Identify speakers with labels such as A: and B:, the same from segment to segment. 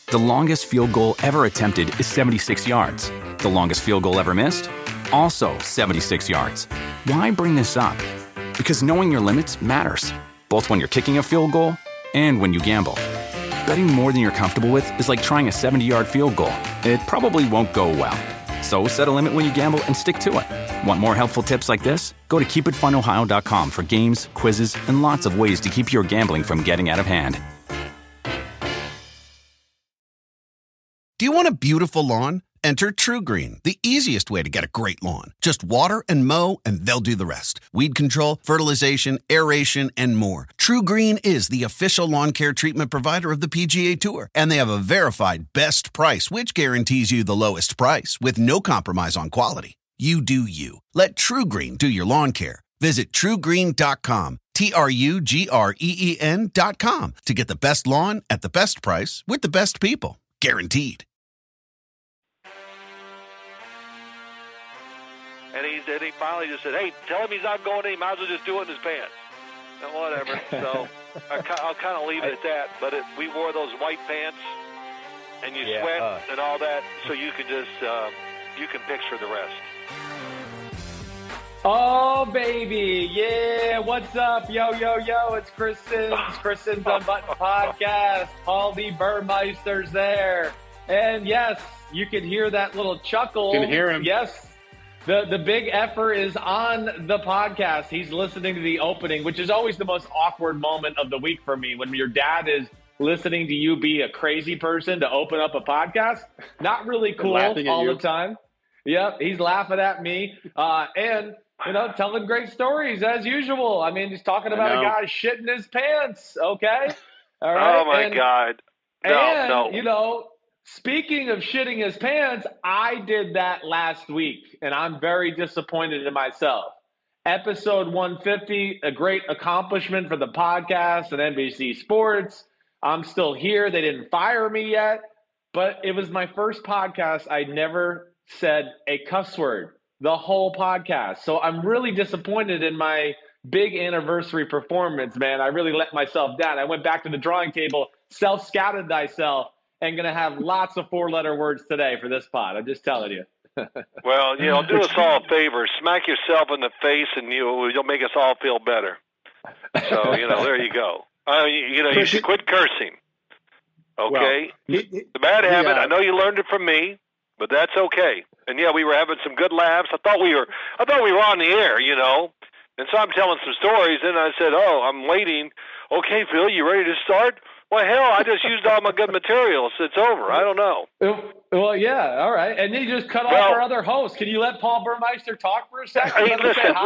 A: The longest field goal ever attempted is 76 yards. The longest field goal ever missed? Also 76 yards. Why bring this up? Because knowing your limits matters, both when you're kicking a field goal and when you gamble. Betting more than you're comfortable with is like trying a 70-yard field goal. It probably won't go well. So set a limit when you gamble and stick to it. Want more helpful tips like this? Go to keepitfunohio.com for games, quizzes, and lots of ways to keep your gambling from getting out of hand.
B: Do you want a beautiful lawn? Enter TruGreen, the easiest way to get a great lawn. Just water and mow, and they'll do the rest. Weed control, fertilization, aeration, and more. TruGreen is the official lawn care treatment provider of the PGA Tour, and they have a verified best price, which guarantees you the lowest price with no compromise on quality. You do you. Let TruGreen do your lawn care. Visit TruGreen.com, TruGreen.com, to get the best lawn at the best price with the best people. Guaranteed.
C: And he finally just said, hey, tell him he's not going in. He might as well just do it in his pants. And whatever. So I'll kind of leave it at that. But we wore those white pants, and you sweat and all that, so you can just you can picture the rest.
D: Oh, baby. Yeah, what's up? Yo, it's Chris Sims Unbuttoned Podcast. Paul D. Burmeister's there. And yes, you can hear that little chuckle.
E: You can hear him.
D: Yes. The big effer is on the podcast. He's listening to the opening, which is always the most awkward moment of the week for me, when your dad is listening to you be a crazy person to open up a podcast. Not really cool all the time. Yep, he's laughing at me. And telling great stories as usual. I mean, he's talking about a guy shitting his pants. Okay. All right.
C: Oh my God. No.
D: Speaking of shitting his pants, I did that last week, and I'm very disappointed in myself. Episode 150, a great accomplishment for the podcast and NBC Sports. I'm still here. They didn't fire me yet, but it was my first podcast. I never said a cuss word the whole podcast. So I'm really disappointed in my big anniversary performance, man. I really let myself down. I went back to the drawing table, self-scouted thyself, and going to have lots of four-letter words today for this pod. I'm just telling you.
C: Well, do us all a favor. Smack yourself in the face, and you'll make us all feel better. So, there you go. You should quit cursing. Okay?
E: Well,
C: the bad habit, I know you learned it from me, but that's okay. And, we were having some good laughs. I thought we were on the air, And so I'm telling some stories, and I said, I'm waiting. Okay, Phil, you ready to start? Well, hell, I just used all my good materials. It's over. I don't know.
D: Well, yeah, all right. And then you just cut off our other host. Can you let Paul Burmeister talk for a second?
C: Hey, listen.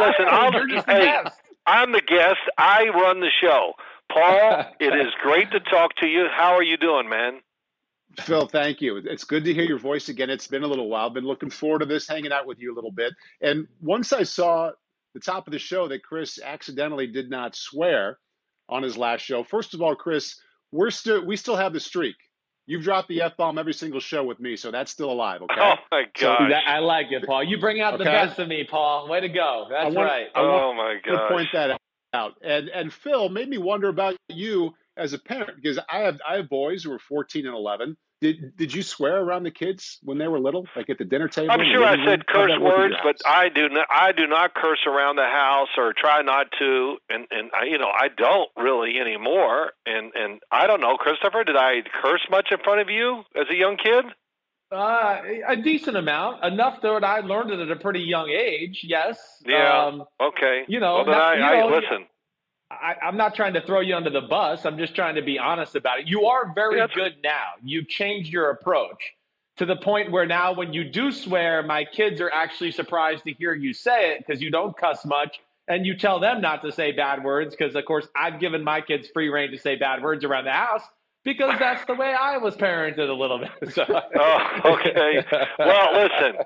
C: I'm the guest. I run the show. Paul, it is great to talk to you. How are you doing, man?
E: Phil, thank you. It's good to hear your voice again. It's been a little while. I've been looking forward to this, hanging out with you a little bit. And once I saw the top of the show that Chris accidentally did not swear on his last show. First of all, Chris, we still have the streak. You've dropped the F-bomb every single show with me, so that's still alive, okay?
C: Oh, my gosh.
D: I like it, Paul. You bring out the best of me, Paul. Way to go. That's right.
C: My gosh.
E: To point that out. And Phil, made me wonder about you as a parent, because I have boys who are 14 and 11. Did you swear around the kids when they were little, like at the dinner table?
C: I'm sure I said curse words, but I do not curse around the house, or try not to, and I don't really anymore. And I don't know, Christopher, did I curse much in front of you as a young kid?
D: A decent amount, enough that I learned it at a pretty young age. Yes.
C: Yeah. Okay. Listen.
D: I'm not trying to throw you under the bus. I'm just trying to be honest about it. You are very good now. You've changed your approach to the point where now when you do swear, my kids are actually surprised to hear you say it, because you don't cuss much, and you tell them not to say bad words because, of course, I've given my kids free rein to say bad words around the house because that's the way I was parented a little bit. So.
C: Oh, okay. Well, listen,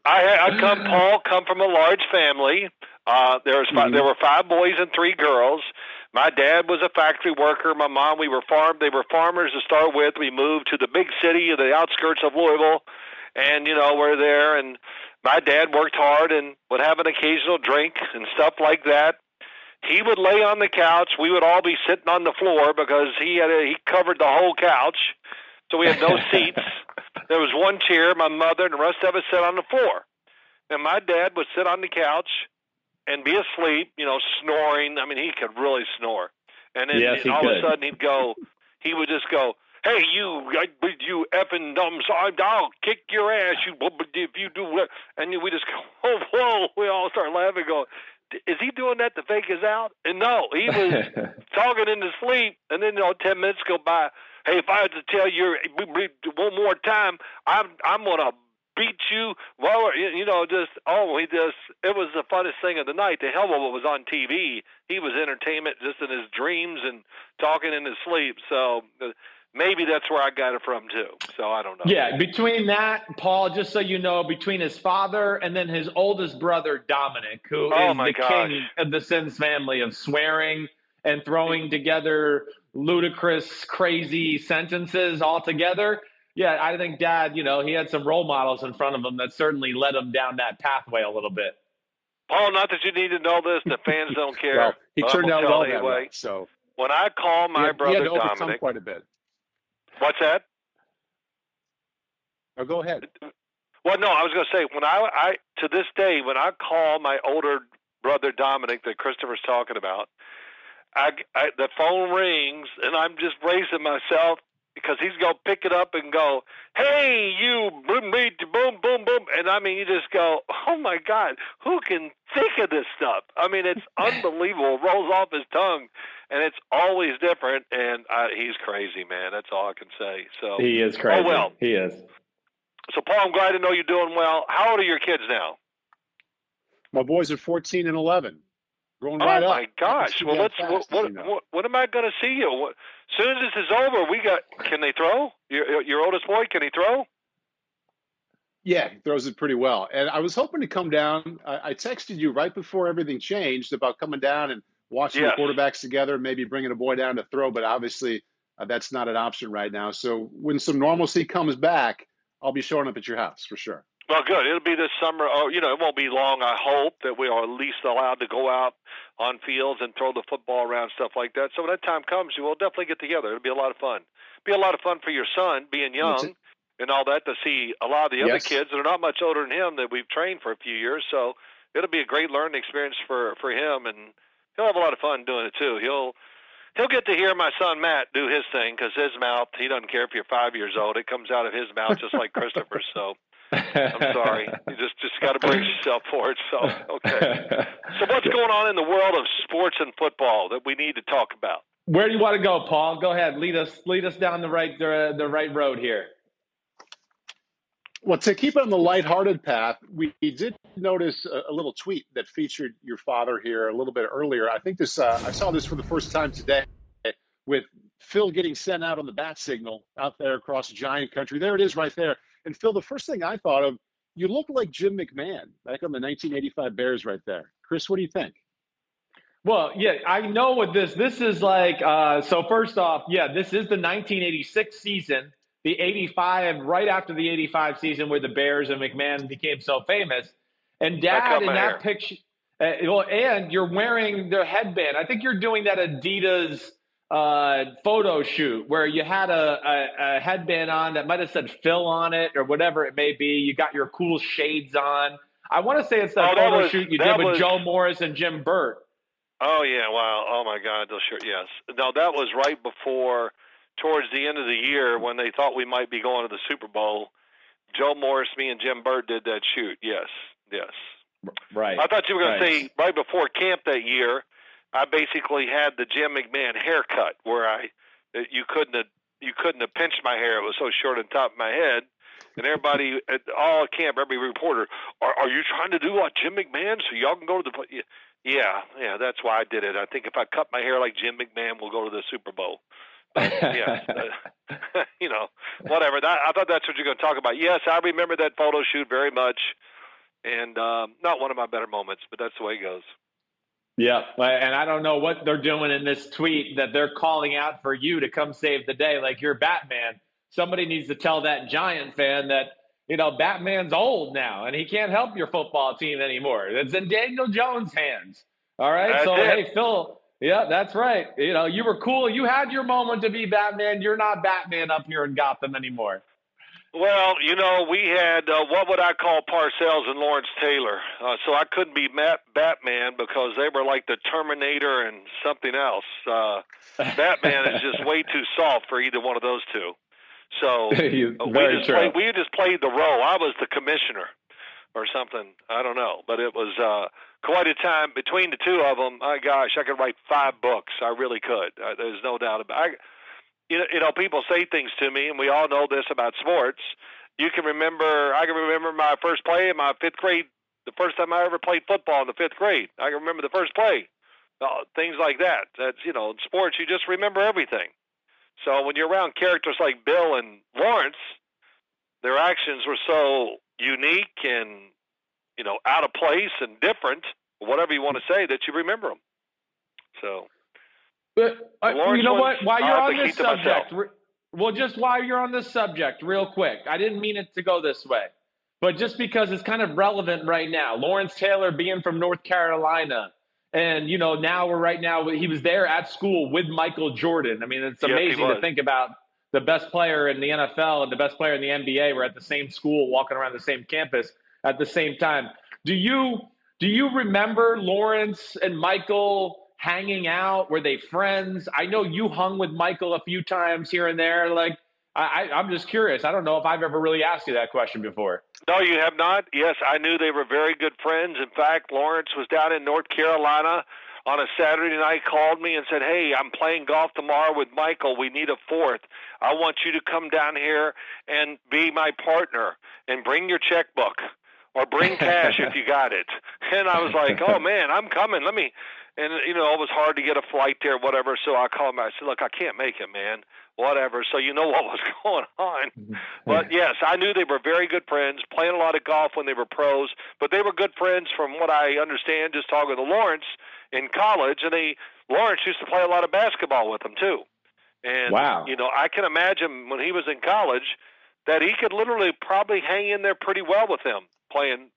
C: I come from a large family. There were 5 boys and 3 girls. My dad was a factory worker. My mom, they were farmers to start with. We moved to the big city, the outskirts of Louisville, and, we're there. And my dad worked hard and would have an occasional drink and stuff like that. He would lay on the couch. We would all be sitting on the floor because he covered the whole couch. So we had no seats. There was one chair, my mother, and the rest of us sat on the floor. And my dad would sit on the couch and be asleep, snoring. I mean, he could really snore. And then all of a sudden he would just go, "Hey, you effing dumb son, I'll kick your ass, if you do that." And we just go, "Oh, whoa." We all start laughing, going, "Is he doing that to fake us out?" And no, he was talking in his sleep. And then 10 minutes go by. "Hey, if I had to tell you one more time, I'm gonna beat you." Well, it was the funnest thing of the night. The hell of it was on TV. He was entertainment just in his dreams and talking in his sleep. So maybe that's where I got it from too. So I don't know.
D: Yeah, between that, Paul, just so you know, between his father and then his oldest brother, Dominic, who is the king of the Sins family of swearing and throwing together ludicrous, crazy sentences all together. Yeah, I think Dad, he had some role models in front of him that certainly led him down that pathway a little bit.
C: Paul, not that you need to know this, the fans don't care.
E: Well, he turned out well
C: anyway.
E: So
C: when I call my brother
E: he had to overcome
C: Dominic,
E: quite a bit.
C: What's that?
E: Oh, go ahead.
C: Well, no, I was going to say, when I to this day, when I call my older brother Dominic that Christopher's talking about, the phone rings and I'm just bracing myself because he's going to pick it up and go, "Hey, you, boom, boom, boom, boom." And I mean, you just go, "Oh my God, who can think of this stuff?" I mean, it's unbelievable. It rolls off his tongue. And it's always different, and he's crazy, man. That's all I can say. So
D: he is crazy.
C: Oh, well.
D: He is.
C: So, Paul, I'm glad to know you're doing well. How old are your kids now?
E: My boys are 14 and 11. Growing right up.
C: Oh, my gosh. Well, what am I going to see you? As soon as this is over, can they throw? Your oldest boy, can he throw?
E: Yeah, he throws it pretty well. And I was hoping to come down. I texted you right before everything changed about coming down and watching the quarterbacks together, maybe bringing a boy down to throw, but obviously that's not an option right now. So when some normalcy comes back, I'll be showing up at your house for sure.
C: Well, good. It'll be this summer. It won't be long, I hope, that we are at least allowed to go out on fields and throw the football around, stuff like that. So when that time comes, we'll definitely get together. It'll be a lot of fun. It'll be a lot of fun for your son, being young and all that, to see a lot of the other kids that are not much older than him that we've trained for a few years. So it'll be a great learning experience for him, and he'll have a lot of fun doing it too. He'll get to hear my son Matt do his thing, because his mouth, he doesn't care if you're 5 years old. It comes out of his mouth just like Christopher's. So I'm sorry. You just got to brace yourself for it. So, okay. So what's going on in the world of sports and football that we need to talk about?
D: Where do you want to go, Paul? Go ahead. Lead us down the right road here.
E: Well, to keep it on the lighthearted path, we did notice a little tweet that featured your father here a little bit earlier. I think I saw this for the first time today with Phil getting sent out on the bat signal out there across Giant country. There it is right there. And Phil, the first thing I thought of, you look like Jim McMahon back on the 1985 Bears right there. Chris, what do you think?
D: Well, yeah, I know what this is like. So first off, this is the 1986 season. The 85, right after the 85 season where the Bears and McMahon became so famous. And Dad, in that picture, and you're wearing their headband. I think you're doing that Adidas photo shoot where you had a headband on that might have said Phil on it or whatever it may be. You got your cool shades on. I want to say it's that photo shoot you did with Joe Morris and Jim Burt.
C: Oh, yeah, wow. Oh, my God, those shirts, yes. No, that was right before – towards the end of the year when they thought we might be going to the Super Bowl. Joe Morris, me, and Jim Burt did that shoot. Yes.
D: Right.
C: I thought you were going to say right before camp that year, I basically had the Jim McMahon haircut where you couldn't have pinched my hair. It was so short on top of my head. And everybody at all camp, every reporter, are you trying to do like Jim McMahon so y'all can go to the – Yeah, that's why I did it. I think if I cut my hair like Jim McMahon, we'll go to the Super Bowl. Yes, whatever. I thought that's what you're going to talk about. Yes, I remember that photo shoot very much, and not one of my better moments, but that's the way it goes.
D: Yeah, and I don't know what they're doing in this tweet that they're calling out for you to come save the day like you're Batman. Somebody needs to tell that Giant fan that, Batman's old now, and he can't help your football team anymore. It's in Daniel Jones' hands. All right? Hey, Phil, Yeah, that's right. You know, you were cool. You had your moment to be Batman. You're not Batman up here in Gotham anymore.
C: Well, we had what would I call Parcells and Lawrence Taylor. So I couldn't be Batman because they were like the Terminator and something else. Batman is just way too soft for either one of those two. So we just played the role. I was the commissioner or something. I don't know, but it was quite a time between the two of them. My gosh, I could write 5 books. I really could. There's no doubt about it. People say things to me, and we all know this about sports. I can remember my first play in my 5th grade, the first time I ever played football in the 5th grade. I can remember the first play, things like that. That's, in sports, you just remember everything. So when you're around characters like Bill and Lawrence, their actions were so unique and, out of place and different, whatever you want to say, that you remember them. So.
D: But you know what? While you're on this subject, just while you're on this subject, real quick, I didn't mean it to go this way, but just because it's kind of relevant right now, Lawrence Taylor being from North Carolina, and now he was there at school with Michael Jordan. I mean, it's amazing to think about the best player in the NFL and the best player in the NBA were at the same school, walking around the same campus at the same time. Do you remember Lawrence and Michael hanging out? Were they friends? I know you hung with Michael a few times here and there. Like, I'm just curious. I don't know if I've ever really asked you that question before.
C: No, you have not. Yes, I knew they were very good friends. In fact, Lawrence was down in North Carolina on a Saturday night, called me and said, "Hey, I'm playing golf tomorrow with Michael. We need a 4th. I want you to come down here and be my partner and bring your checkbook or bring cash if you got it." And I was like, "Oh, man, I'm coming. Let me." And, it was hard to get a flight there, whatever. So I called him. I said, "Look, I can't make it, man. Whatever." So what was going on. But, yes, I knew they were very good friends, playing a lot of golf when they were pros. But they were good friends from what I understand, just talking to Lawrence in college. And Lawrence used to play a lot of basketball with them, too. And,
D: wow.
C: I can imagine when he was in college that he could literally probably hang in there pretty well with them playing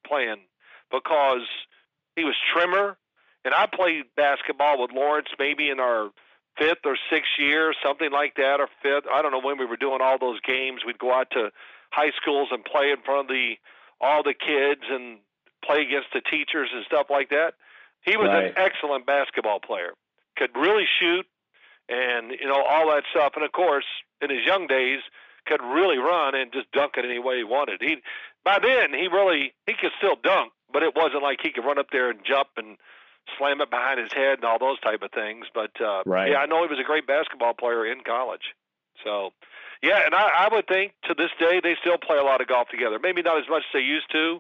C: because he was trimmer. And I played basketball with Lawrence maybe in our 5th or 6th year, something like that, or 5th. I don't know when we were doing all those games. We'd go out to high schools and play in front of all the kids and play against the teachers and stuff like that. He was an excellent basketball player, could really shoot and, all that stuff. And, of course, in his young days, could really run and just dunk it any way he wanted. By then, he could still dunk, but it wasn't like he could run up there and jump and slam it behind his head and all those type of things. But, yeah, I know he was a great basketball player in college. So, yeah, and I would think to this day they still play a lot of golf together. Maybe not as much as they used to,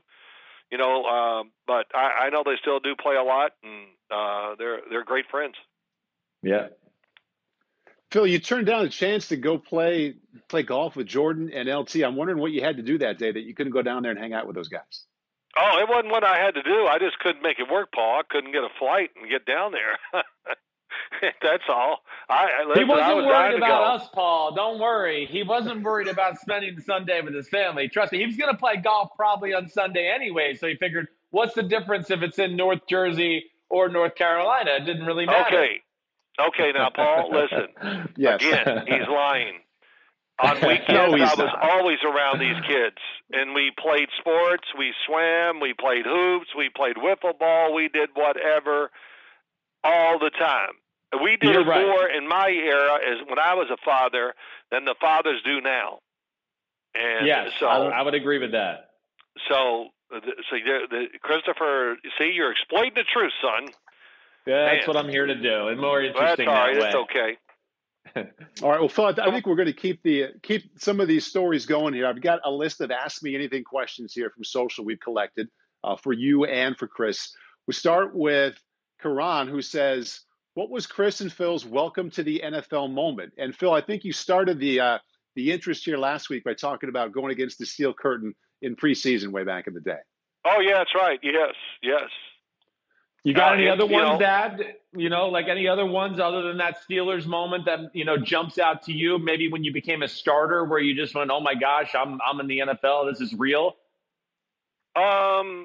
C: but I know they still do play a lot, and they're great friends.
D: Yeah.
E: Phil, you turned down a chance to go play golf with Jordan and LT. I'm wondering what you had to do that day that you couldn't go down there and hang out with those guys.
C: Oh, it wasn't what I had to do. I just couldn't make it work, Paul. I couldn't get a flight and get down there. That's all.
D: He wasn't worried about us, Paul. Don't worry. He wasn't worried about spending Sunday with his family. Trust me, he was going to play golf probably on Sunday anyway, so he figured, what's the difference if it's in North Jersey or North Carolina? It didn't really matter.
C: Okay, now, Paul, listen.
E: Yes.
C: Again, he's lying. On weekends, I was always around these kids, and we played sports, we swam, we played hoops, we played wiffle ball, we did whatever all the time. We did it more in my era as when I was a father than the fathers do now. And
D: yes,
C: so
D: I would agree with that.
C: So Christopher, see, you're exploiting the truth, son.
D: Yeah, that's what I'm here to do. And more interesting.
C: That's all right.
D: That way.
C: It's okay.
E: All right. Well, Phil, I think we're going to keep some of these stories going here. I've got a list of Ask Me Anything questions here from social we've collected for you and for Chris. We start with Karan, who says, "What was Chris and Phil's welcome to the NFL moment?" And Phil, I think you started the interest here last week by talking about going against the Steel Curtain in preseason way back in the day.
C: Oh, yeah, that's right. Yes.
D: You got any other ones, Dad? Like any other ones other than that Steelers moment that, jumps out to you? Maybe when you became a starter where you just went, oh, my gosh, I'm in the NFL. This is real.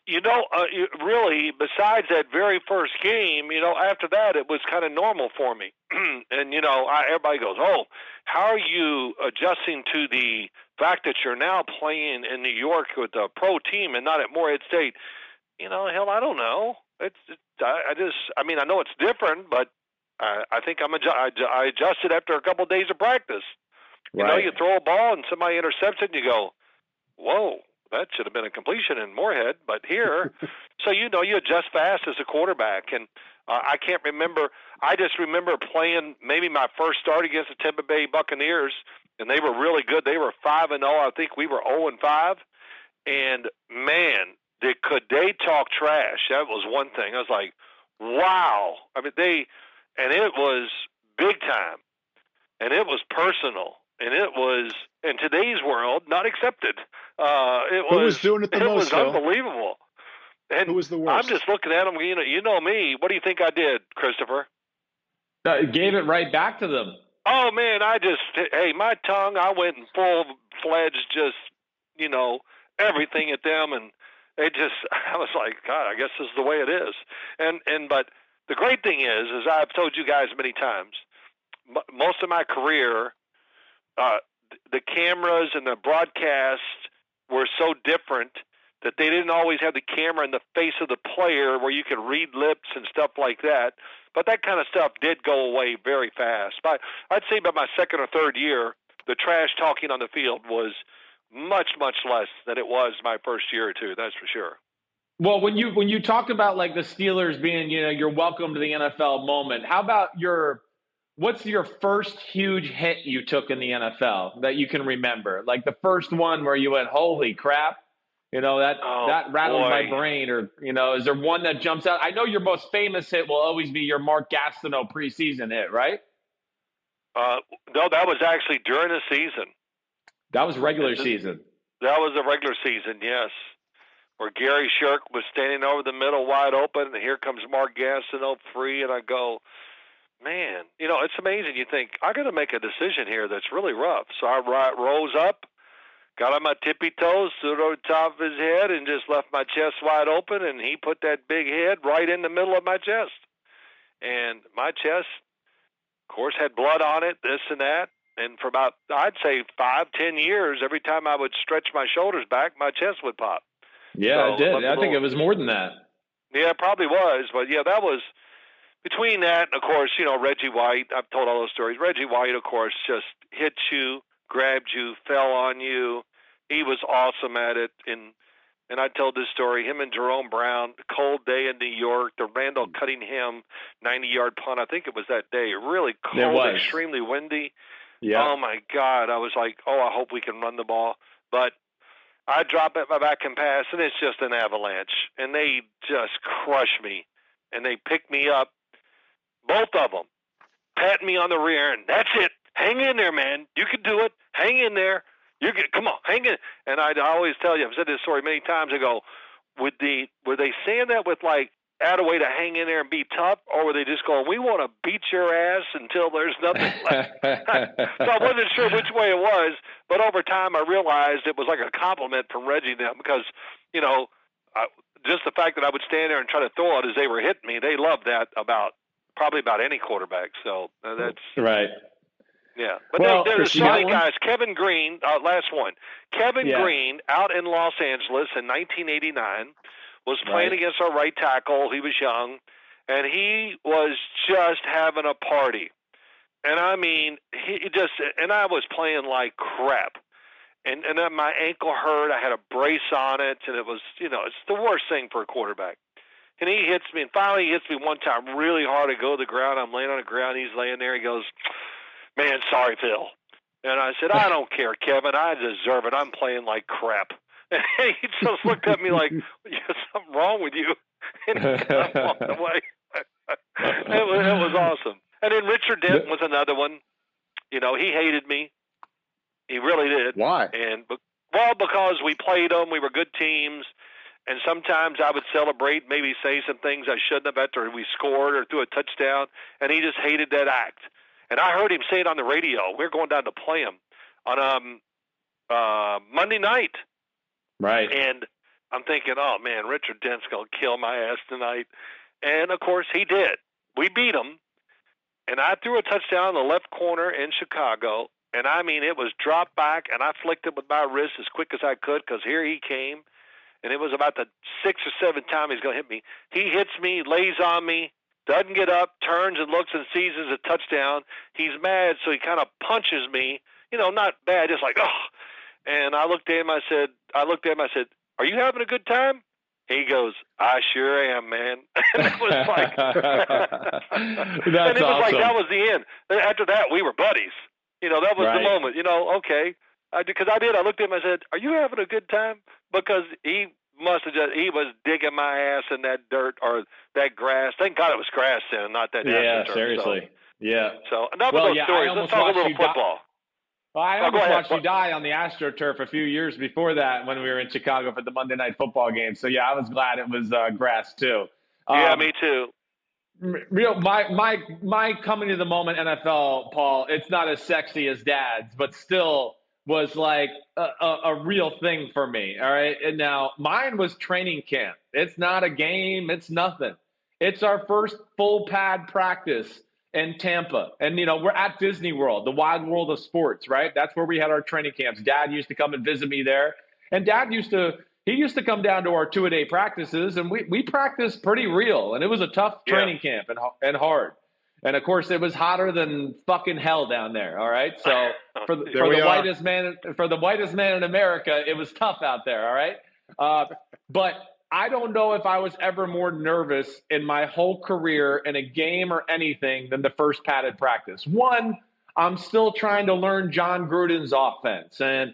C: Really, besides that very first game, after that, it was kind of normal for me. And, everybody goes, oh, how are you adjusting to the fact that you're now playing in New York with a pro team and not at Morehead State? Hell, I don't know. I know it's different, but I think I adjusted after a couple of days of practice.
D: Right.
C: You throw a ball and somebody intercepts it and you go, whoa. That should have been a completion in Morehead, but here, so you adjust fast as a quarterback. And I can't remember. I just remember playing maybe my first start against the Tampa Bay Buccaneers, and they were really good. They were 5-0. I think we were 0-5. And man, could they talk trash? That was one thing. I was like, wow. I mean, and it was big time, and it was personal. And it was, in today's world, not accepted.
E: Who was doing it the most,
C: It was unbelievable. And
E: who was the worst?
C: I'm just looking at them, you know me. What do you think I did, Christopher?
D: Gave it right back to them.
C: Oh, man, my tongue, I went in full-fledged everything at them. And I was like, God, I guess this is the way it is. But the great thing is I've told you guys many times, most of my career, the cameras and the broadcast were so different that they didn't always have the camera in the face of the player where you could read lips and stuff like that. But that kind of stuff did go away very fast. I'd say by my second or third year, the trash talking on the field was much, much less than it was my first year or two. That's for sure.
D: Well, when you talk about like the Steelers being, your welcome to the NFL moment, how about what's your first huge hit you took in the NFL that you can remember? Like the first one where you went, holy crap, that rattled my brain. Or, is there one that jumps out? I know your most famous hit will always be your Mark Gastineau preseason hit, right?
C: No, that was actually during the season.
D: That was regular season.
C: That was a regular season, yes. Where Gary Shirk was standing over the middle wide open, and here comes Mark Gastineau free, and I go, man, it's amazing. You think, I got to make a decision here that's really rough. So I rose up, got on my tippy toes, stood over the top of his head, and just left my chest wide open, and he put that big head right in the middle of my chest. And my chest, of course, had blood on it, this and that. And for about, I'd say 5-10 years, every time I would stretch my shoulders back, my chest would pop.
D: Yeah, so it did. I think it was more than that.
C: Yeah, it probably was. But, yeah, that was between that and, of course, Reggie White. I've told all those stories. Reggie White, of course, just hit you, grabbed you, fell on you. He was awesome at it. And I told this story, him and Jerome Brown, cold day in New York, the Randall Cunningham 90-yard punt. I think it was that day. Really cold, extremely windy.
D: Yeah.
C: Oh, my God. I was like, I hope we can run the ball. But I drop at my back and pass, and it's just an avalanche. And they just crush me. And they pick me up, both of them, pat me on the rear end. That's it. Hang in there, man. You can do it. Hang in there. Come on, hang in. And I always tell you, I've said this story many times ago, were they saying that with add a way to hang in there and be tough, or were they just going, we want to beat your ass until there's nothing left? So I wasn't sure which way it was, but over time I realized it was like a compliment from Reggie then because, just the fact that I would stand there and try to throw it as they were hitting me, they loved that probably about any quarterback. So that's
D: right.
C: Yeah. But there's so many guys. Kevin Green, last one. Kevin Green out in Los Angeles in 1989 was playing against our right tackle. He was young, and he was just having a party. And I mean, and I was playing like crap. And then my ankle hurt. I had a brace on it, and it was, it's the worst thing for a quarterback. And he hits me, and finally he hits me one time really hard. I go to the ground. I'm laying on the ground. He's laying there. He goes, man, sorry, Phil. And I said, I don't care, Kevin. I deserve it. I'm playing like crap. And he just looked at me like, there's something wrong with you. And he kind of walked away. It was awesome. And then Richard Denton was another one. He hated me. He really did.
E: Why?
C: Because we played them. We were good teams. And sometimes I would celebrate, maybe say some things I shouldn't have after we scored or threw a touchdown. And he just hated that act. And I heard him say it on the radio. We were going down to play him on Monday night.
D: Right.
C: And I'm thinking, oh, man, Richard Dent's going to kill my ass tonight. And, of course, he did. We beat him. And I threw a touchdown in the left corner in Chicago. And, I mean, it was dropped back, and I flicked it with my wrist as quick as I could because here he came. And it was about the 6th or 7th time he's going to hit me. He hits me, lays on me, doesn't get up, turns and looks and sees it's a touchdown. He's mad, so he kind of punches me. You know, not bad, just like, oh. And I looked at him, I said, are you having a good time? He goes, I sure am, man. And it was like,
D: That's
C: awesome.
D: Like,
C: that was the end. After that, we were buddies. You know, that was the moment. You know, okay. Because I did. I looked at him, I said, are you having a good time? Because he he was digging my ass in that dirt or that grass. Thank God it was grass then, not that
D: Yeah, seriously.
C: So enough of those stories. Let's talk a little football.
D: Well, I almost watched you die on the AstroTurf a few years before that when we were in Chicago for the Monday Night Football game. So, yeah, I was glad it was grass, too.
C: Yeah, me too.
D: My coming to the moment NFL, Paul, it's not as sexy as Dad's, but still was like a real thing for me, all right? And now mine was training camp. It's not a game. It's nothing. It's our first full pad practice in Tampa. And, you know, we're at Disney World, the wild world of sports, right? That's where we had our training camps. Dad used to come and visit me there. And Dad used to come down to our 2-a-day practices, and we practiced pretty real. And it was a tough training camp and hard. And, of course, it was hotter than fucking hell down there, all right? So for the whitest man in America, it was tough out there, all right? But I don't know if I was ever more nervous in my whole career in a game or anything than the first padded practice. One, I'm still trying to learn John Gruden's offense, and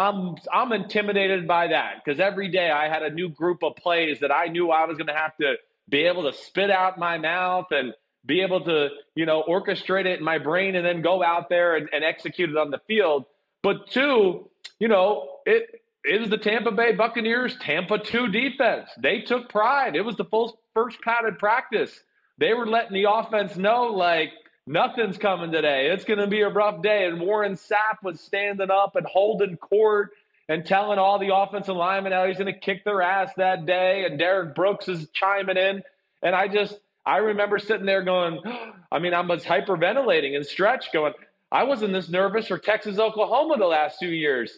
D: I'm intimidated by that because every day I had a new group of plays that I knew I was going to have to be able to spit out my mouth and be able to, you know, orchestrate it in my brain and then go out there and execute it on the field. But two, you know, it is the Tampa Bay Buccaneers Tampa 2 defense. They took pride. It was the first padded practice. They were letting the offense know, like, nothing's coming today. It's going to be a rough day. And Warren Sapp was standing up and holding court and telling all the offensive linemen how he's going to kick their ass that day. And Derek Brooks is chiming in. And I remember sitting there going, I was hyperventilating and stretched going, I wasn't this nervous for Texas, Oklahoma the last 2 years.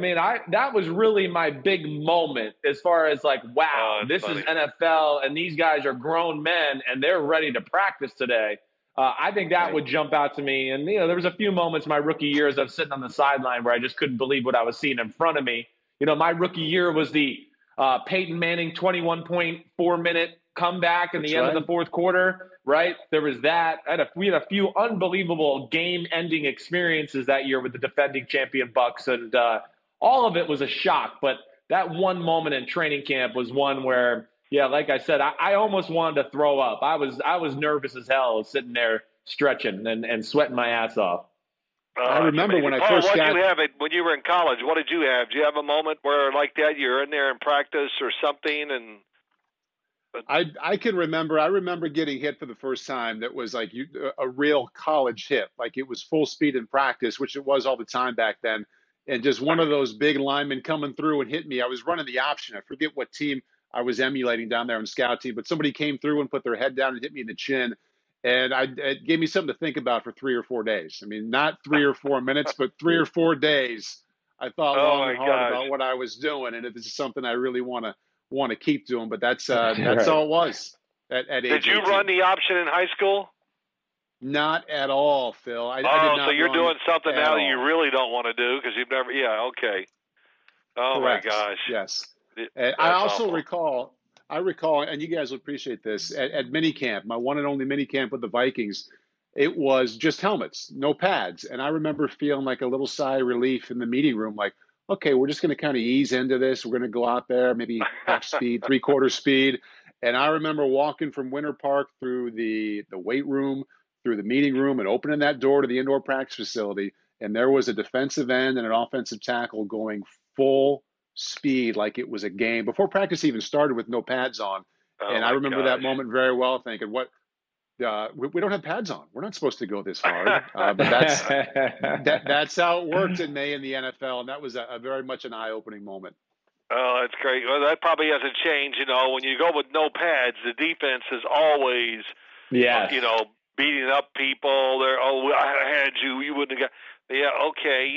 D: That was really my big moment as far as like, wow, this is NFL and these guys are grown men and they're ready to practice today. I think that would jump out to me. And, you know, there was a few moments my rookie year as I'm sitting on the sideline where I just couldn't believe what I was seeing in front of me. You know, my rookie year was the Peyton Manning 21.4-minute comeback in the end of the fourth quarter, right? There was that. We had a few unbelievable game-ending experiences that year with the defending champion Bucks, and all of it was a shock. But that one moment in training camp was one where, yeah, like I said, I almost wanted to throw up. I was nervous as hell sitting there stretching and sweating my ass off.
E: I remember when I first got.
C: What did you have when you were in college? What did you have? Do you have a moment where like that you're in there in practice or something and?
E: I can remember. I remember getting hit for the first time. That was like a real college hit. Like it was full speed in practice, which it was all the time back then. And just one of those big linemen coming through and hit me. I was running the option. I forget what team I was emulating down there in scout team, but somebody came through and put their head down and hit me in the chin. And it gave me something to think about for 3 or 4 days. I mean, not 3 or 4 minutes, but 3 or 4 days. I thought long and hard about what I was doing, and this is something I really want to keep doing. But that's all it was at age 18.
C: Did you run the option in high school?
E: Not at all, Phil. I did not
C: so you're doing something now that you
E: all.
C: really don't want to do because you've never. Yeah, okay. Oh
E: Correct.
C: My gosh.
E: Yes. I also recall, and you guys will appreciate this, at minicamp, my one and only minicamp with the Vikings, it was just helmets, no pads. And I remember feeling like a little sigh of relief in the meeting room, like, okay, we're just going to kind of ease into this. We're going to go out there, maybe half speed, 3/4 speed. And I remember walking from Winter Park through the weight room, through the meeting room, and opening that door to the indoor practice facility. And there was a defensive end and an offensive tackle going full speed like it was a game before practice even started with no pads on. And I remember that moment very well, thinking, what we don't have pads on. We're not supposed to go this hard. But that's how it worked in May in the NFL. And that was a very much an eye-opening moment.
C: Oh, that's great. Well, that probably hasn't changed. When you go with no pads, the defense is always,
D: Yes.
C: Beating up people. They're, I had you. You wouldn't have got. Yeah, okay.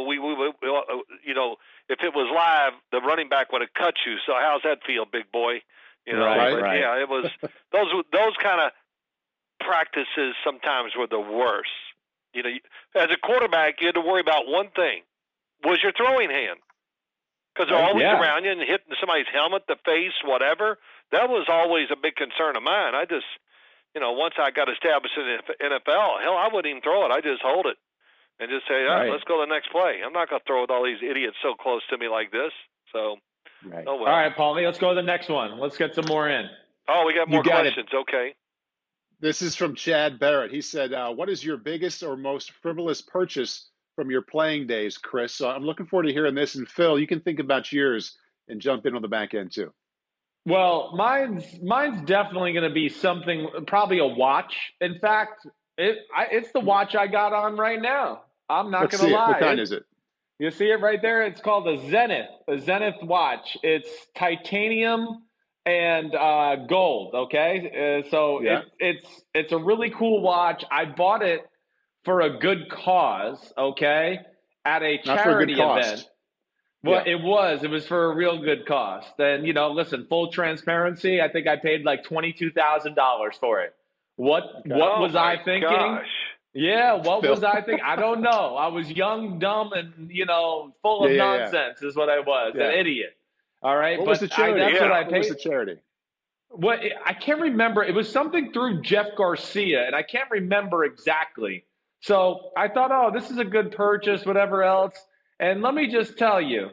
C: If it was live, the running back would have cut you. So how's that feel, big boy?
D: Right.
C: Yeah, it was those kind of practices sometimes were the worst. As a quarterback, you had to worry about one thing: was your throwing hand. Because they're always around you and hitting somebody's helmet, the face, whatever. That was always a big concern of mine. I just, once I got established in the NFL, hell, I wouldn't even throw it. I just hold it and just say, let's go to the next play. I'm not going to throw with all these idiots so close to me like this. So,
D: right.
C: Oh well.
D: All right, Paulie, let's go to the next one. Let's get some more in.
C: Oh, we got more questions. Okay.
E: This is from Chad Barrett. He said, what is your biggest or most frivolous purchase from your playing days, Chris? So I'm looking forward to hearing this. And Phil, you can think about yours and jump in on the back end too.
D: Well, mine's definitely going to be something, probably a watch. In fact, it's the watch I got on right now. I'm not going to lie.
E: What kind is it?
D: You see it right there? It's called a Zenith watch. It's titanium and gold. Okay, it's a really cool watch. I bought it for a good cause. Okay, at a charity event. Well, it was for a real good cost. And listen, full transparency. I think I paid like $22,000 for it. What was I thinking?
C: Gosh.
D: Yeah, what was I thinking? I don't know. I was young, dumb, and full of nonsense. Is what I was, an idiot. All right,
E: what was the charity?
D: That's what I paid.
E: What was the charity?
D: What I can't remember. It was something through Jeff Garcia, and I can't remember exactly. So I thought, oh, this is a good purchase, whatever else. And let me just tell you,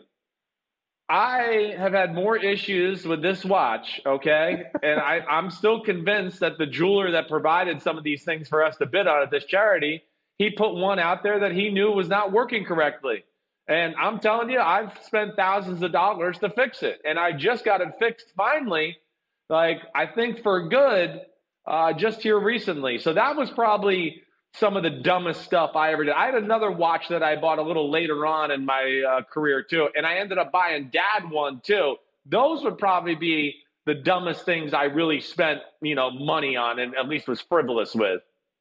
D: I have had more issues with this watch, okay? And I'm still convinced that the jeweler that provided some of these things for us to bid on at this charity, he put one out there that he knew was not working correctly. And I'm telling you, I've spent thousands of dollars to fix it. And I just got it fixed finally, I think for good, just here recently. So that was probably some of the dumbest stuff I ever did. I had another watch that I bought a little later on in my career too, and I ended up buying Dad one too. Those would probably be the dumbest things I really spent, money on, and at least was frivolous with.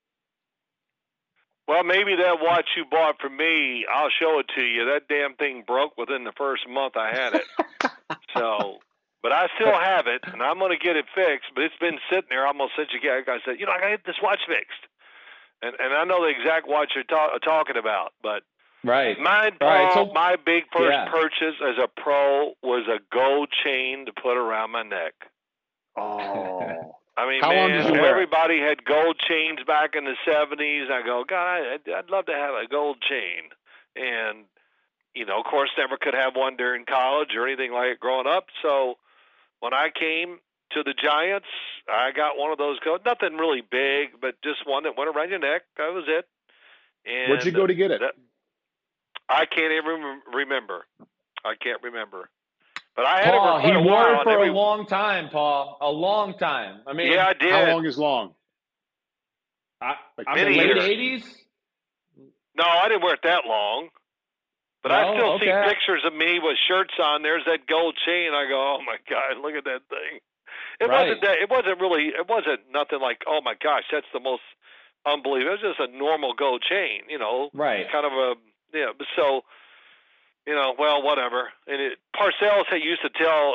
C: Well, maybe that watch you bought for me, I'll show it to you. That damn thing broke within the first month I had it. But I still have it, and I'm going to get it fixed. But it's been sitting there almost since you got. I said, I got to get this watch fixed. And I know the exact watch you're talking about, but
D: right.
C: Mine, Paul, my big first purchase as a pro was a gold chain to put around my neck.
E: Oh,
C: I mean, everybody had gold chains back in the 70s. I go, God, I'd love to have a gold chain, and of course, never could have one during college or anything like it growing up. So when I came to the Giants, I got one of those gold. Nothing really big, but just one that went around your neck. That was it. And
E: where'd you go to get it?
C: I can't even remember. I can't remember. But I had it for
D: quite a while. He wore it for a long time, Paul. A long time. I mean,
C: yeah, I did.
E: How long is long?
D: I'm in the late 80s?
C: No, I didn't wear it that long. But I still see pictures of me with shirts on. There's that gold chain. I go, oh my God, look at that thing. It wasn't nothing like, oh my gosh, that's the most unbelievable. It was just a normal gold chain,
D: Right.
C: Kind of a, so, well, whatever. And Parcells used to tell,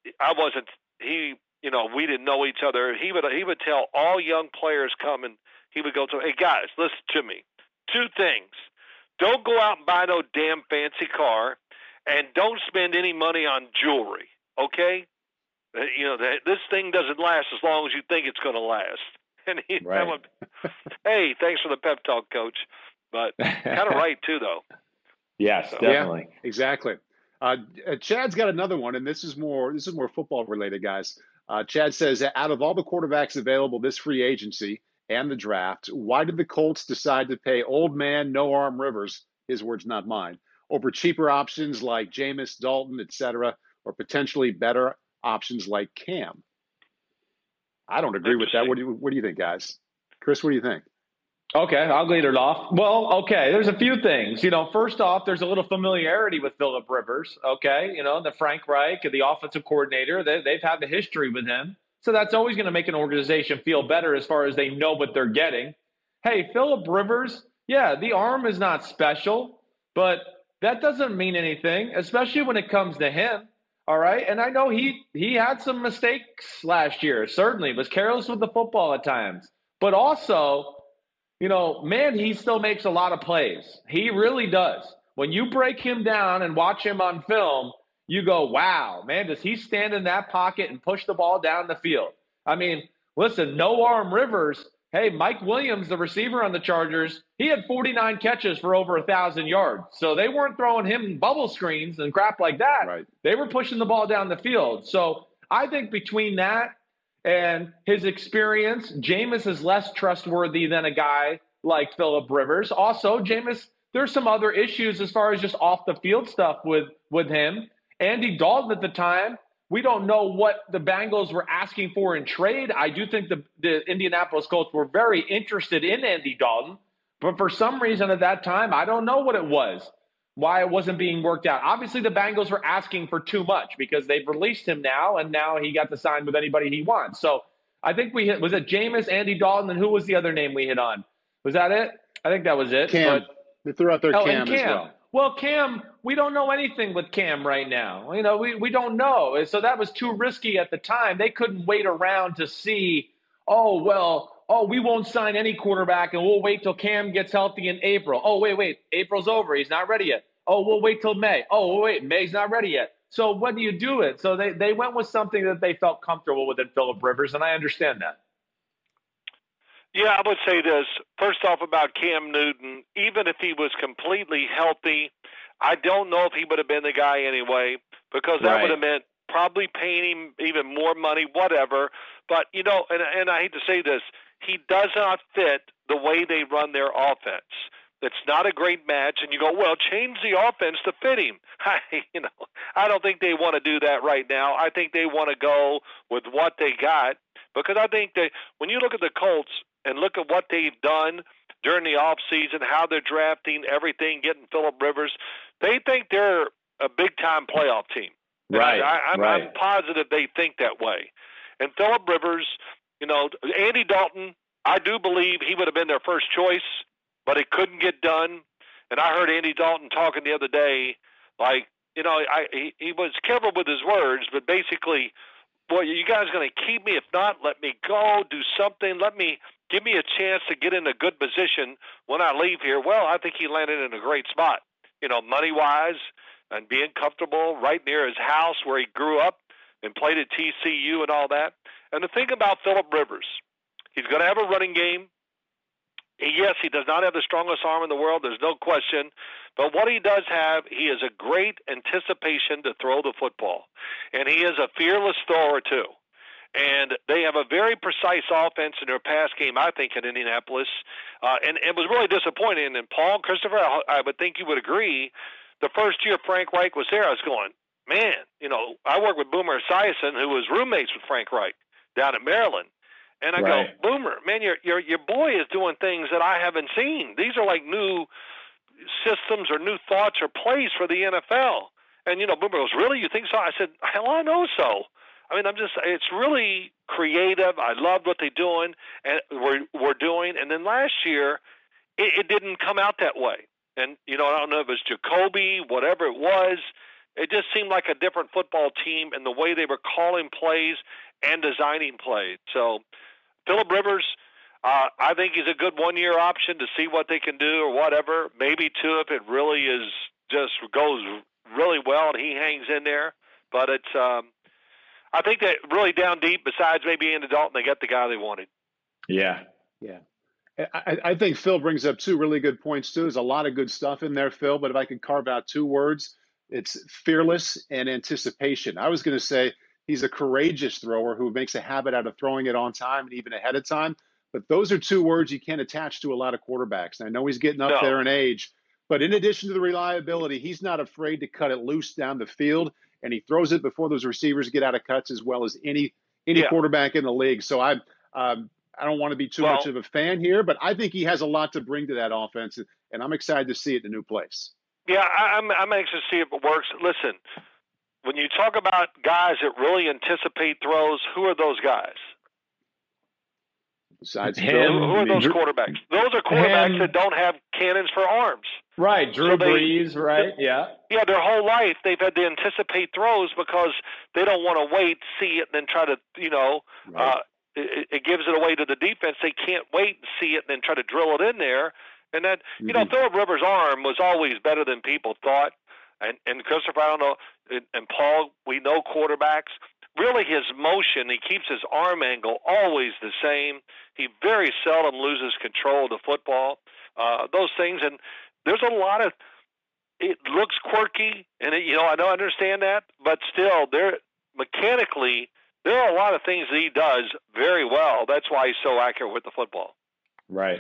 C: we didn't know each other. He would tell all young players coming, he would go to, hey guys, listen to me. 2 things. Don't go out and buy no damn fancy car, and don't spend any money on jewelry, okay? This thing doesn't last as long as you think it's going to last. And hey, thanks for the pep talk, Coach. But kind of right, too, though.
D: Yes, definitely.
E: Yeah, exactly. Chad's got another one, and this is more football related, guys. Chad says, out of all the quarterbacks available this free agency and the draft, why did the Colts decide to pay old man no-arm Rivers, his words, not mine, over cheaper options like Jameis, Dalton, etc., or potentially better options like Cam? I don't agree with that. What do you think, guys? Chris, what do you think?
D: Okay, I'll lead it off. Well, okay, there's a few things. First off, there's a little familiarity with Philip Rivers. Okay, the Frank Reich, the offensive coordinator, they've had the history with him. So that's always going to make an organization feel better as far as they know what they're getting. Hey, Philip Rivers, yeah, the arm is not special, but that doesn't mean anything, especially when it comes to him. All right, and I know he had some mistakes last year. Certainly, was careless with the football at times, but also man, he still makes a lot of plays. He really does. When you break him down and watch him on film, you go, wow, man, does he stand in that pocket and push the ball down the field? I mean, listen, no arm Rivers. Hey, Mike Williams, the receiver on the Chargers, he had 49 catches for over 1,000 yards. So they weren't throwing him bubble screens and crap like that.
E: Right.
D: They were pushing the ball down the field. So I think between that and his experience, Jameis is less trustworthy than a guy like Philip Rivers. Also, Jameis, there's some other issues as far as just off the field stuff with him. Andy Dalton at the time, we don't know what the Bengals were asking for in trade. I do think the Indianapolis Colts were very interested in Andy Dalton, but for some reason at that time, I don't know what it was, why it wasn't being worked out. Obviously, the Bengals were asking for too much because they've released him now, and now he got to sign with anybody he wants. So I think was it Jameis, Andy Dalton, and who was the other name we hit on? Was that it? I think that was it.
E: Cam. They threw out their
D: Cam
E: as well.
D: Well, Cam, we don't know anything with Cam right now. We don't know. So that was too risky at the time. They couldn't wait around to see, we won't sign any quarterback and we'll wait till Cam gets healthy in April. Oh, wait, April's over. He's not ready yet. Oh, we'll wait till May. Oh, wait, May's not ready yet. So when do you do it? So they went with something that they felt comfortable with in Philip Rivers, and I understand that.
C: Yeah, I would say this. First off, about Cam Newton, even if he was completely healthy, I don't know if he would have been the guy anyway, because that would have meant probably paying him even more money, whatever. But, and I hate to say this, he does not fit the way they run their offense. It's not a great match, and you go, well, change the offense to fit him. I don't think they want to do that right now. I think they want to go with what they got, because I think that when you look at the Colts and look at what they've done during the offseason, how they're drafting everything, getting Philip Rivers, they think they're a big-time playoff team.
D: Right.
C: I'm positive they think that way. And Philip Rivers, Andy Dalton, I do believe he would have been their first choice, but it couldn't get done. And I heard Andy Dalton talking the other day, he was careful with his words, but basically, boy, you guys going to keep me? If not, let me go, do something. Give me a chance to get in a good position when I leave here. Well, I think he landed in a great spot, money-wise and being comfortable right near his house where he grew up and played at TCU and all that. And the thing about Philip Rivers, he's going to have a running game. Yes, he does not have the strongest arm in the world. There's no question. But what he does have, he has a great anticipation to throw the football. And he is a fearless thrower, too. And they have a very precise offense in their pass game, I think, in Indianapolis. And it was really disappointing. And Paul, Christopher, I would think you would agree, the first year Frank Reich was there, I was going, man, I worked with Boomer Esiason, who was roommates with Frank Reich down in Maryland. And I go, Boomer, man, your boy is doing things that I haven't seen. These are like new systems or new thoughts or plays for the NFL. And, Boomer goes, really? You think so? I said, hell, I know so. I mean, it's really creative. I love what they're doing and we're doing. And then last year, it didn't come out that way. And, I don't know if it's Jacoby, whatever it was. It just seemed like a different football team in the way they were calling plays and designing plays. So Philip Rivers, I think he's a good one-year option to see what they can do or whatever. Maybe two if it really is just goes really well and he hangs in there. But it's I think that really down deep, besides maybe Andy Dalton, they got the guy they wanted.
D: Yeah.
E: I think Phil brings up two really good points, too. There's a lot of good stuff in there, Phil, but if I could carve out two words, it's fearless and anticipation. I was going to say he's a courageous thrower who makes a habit out of throwing it on time and even ahead of time. But those are two words you can't attach to a lot of quarterbacks. And I know he's getting up there in age, but in addition to the reliability, he's not afraid to cut it loose down the field, and he throws it before those receivers get out of cuts as well as any quarterback in the league. So I don't want to be too much of a fan here, but I think he has a lot to bring to that offense, and I'm excited to see it in a new place.
C: Yeah, I'm anxious to see if it works. Listen, when you talk about guys that really anticipate throws, who are those guys?
E: Besides
C: who are those quarterbacks? Those are quarterbacks that don't have cannons for arms.
D: Right, Drew Brees, right? Yeah.
C: Yeah, their whole life they've had to anticipate throws because they don't want to wait, see it, and then try to, right. It gives it away to the defense. They can't wait and see it and then try to drill it in there. And that, Philip Rivers' arm was always better than people thought. And Christopher, I don't know, and Paul, we know quarterbacks. Really, his motion, he keeps his arm angle always the same. He very seldom loses control of the football. Those things, and there's a lot of. It looks quirky, and I don't understand that, but still, mechanically, there are a lot of things that he does very well. That's why he's so accurate with the football.
D: Right.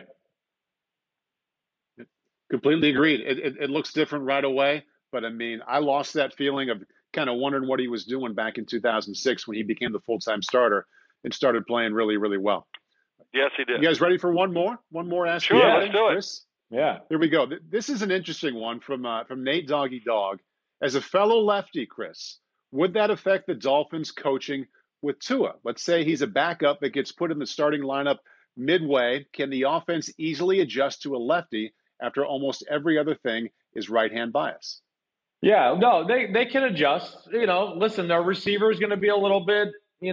E: Completely agreed. It looks different right away, but I mean, I lost that feeling of kind of wondering what he was doing back in 2006 when he became the full-time starter and started playing really, really well.
C: Yes, he did.
E: You guys ready for one more? One more ask?
C: Sure, let's do it.
E: Chris?
D: Yeah.
E: Here we go. This is an interesting one from Nate Doggy Dog. As a fellow lefty, Chris, would that affect the Dolphins' coaching with Tua? Let's say he's a backup that gets put in the starting lineup midway. Can the offense easily adjust to a lefty after almost every other thing is right-hand bias?
D: Yeah, no, they can adjust. Listen, their receiver is going to be a little bit,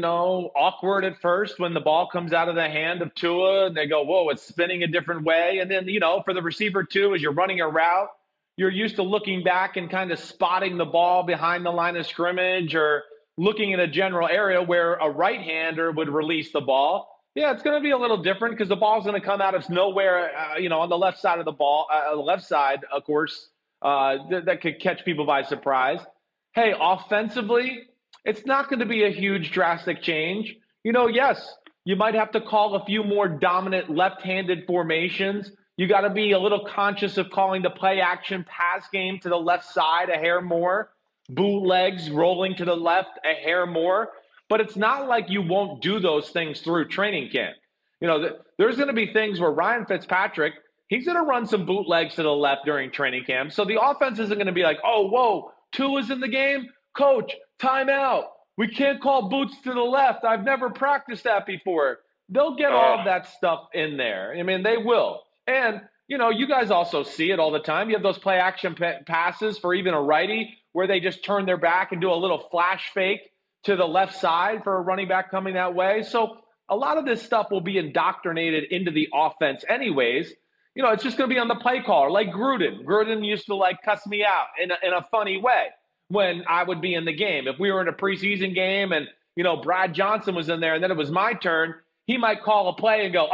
D: awkward at first when the ball comes out of the hand of Tua and they go, whoa, it's spinning a different way. And then, for the receiver too, as you're running a route, you're used to looking back and kind of spotting the ball behind the line of scrimmage or looking in a general area where a right-hander would release the ball. Yeah, it's going to be a little different because the ball's going to come out of nowhere, on the left side of the ball, the left side, of course, that could catch people by surprise. Hey, offensively, it's not going to be a huge drastic change. Yes, you might have to call a few more dominant left-handed formations. You got to be a little conscious of calling the play-action pass game to the left side a hair more, bootlegs rolling to the left a hair more. But it's not like you won't do those things through training camp. There's going to be things where Ryan Fitzpatrick, he's going to run some bootlegs to the left during training camp. So the offense isn't going to be like, oh, whoa, Tua's in the game? Coach, timeout. We can't call boots to the left. I've never practiced that before. They'll get all of that stuff in there. I mean, they will. And, you guys also see it all the time. You have those play action passes for even a righty where they just turn their back and do a little flash fake to the left side for a running back coming that way. So a lot of this stuff will be indoctrinated into the offense anyways. It's just going to be on the play caller, like Gruden. Gruden used to cuss me out in a funny way when I would be in the game. If we were in a preseason game and, Brad Johnson was in there and then it was my turn, he might call a play and go,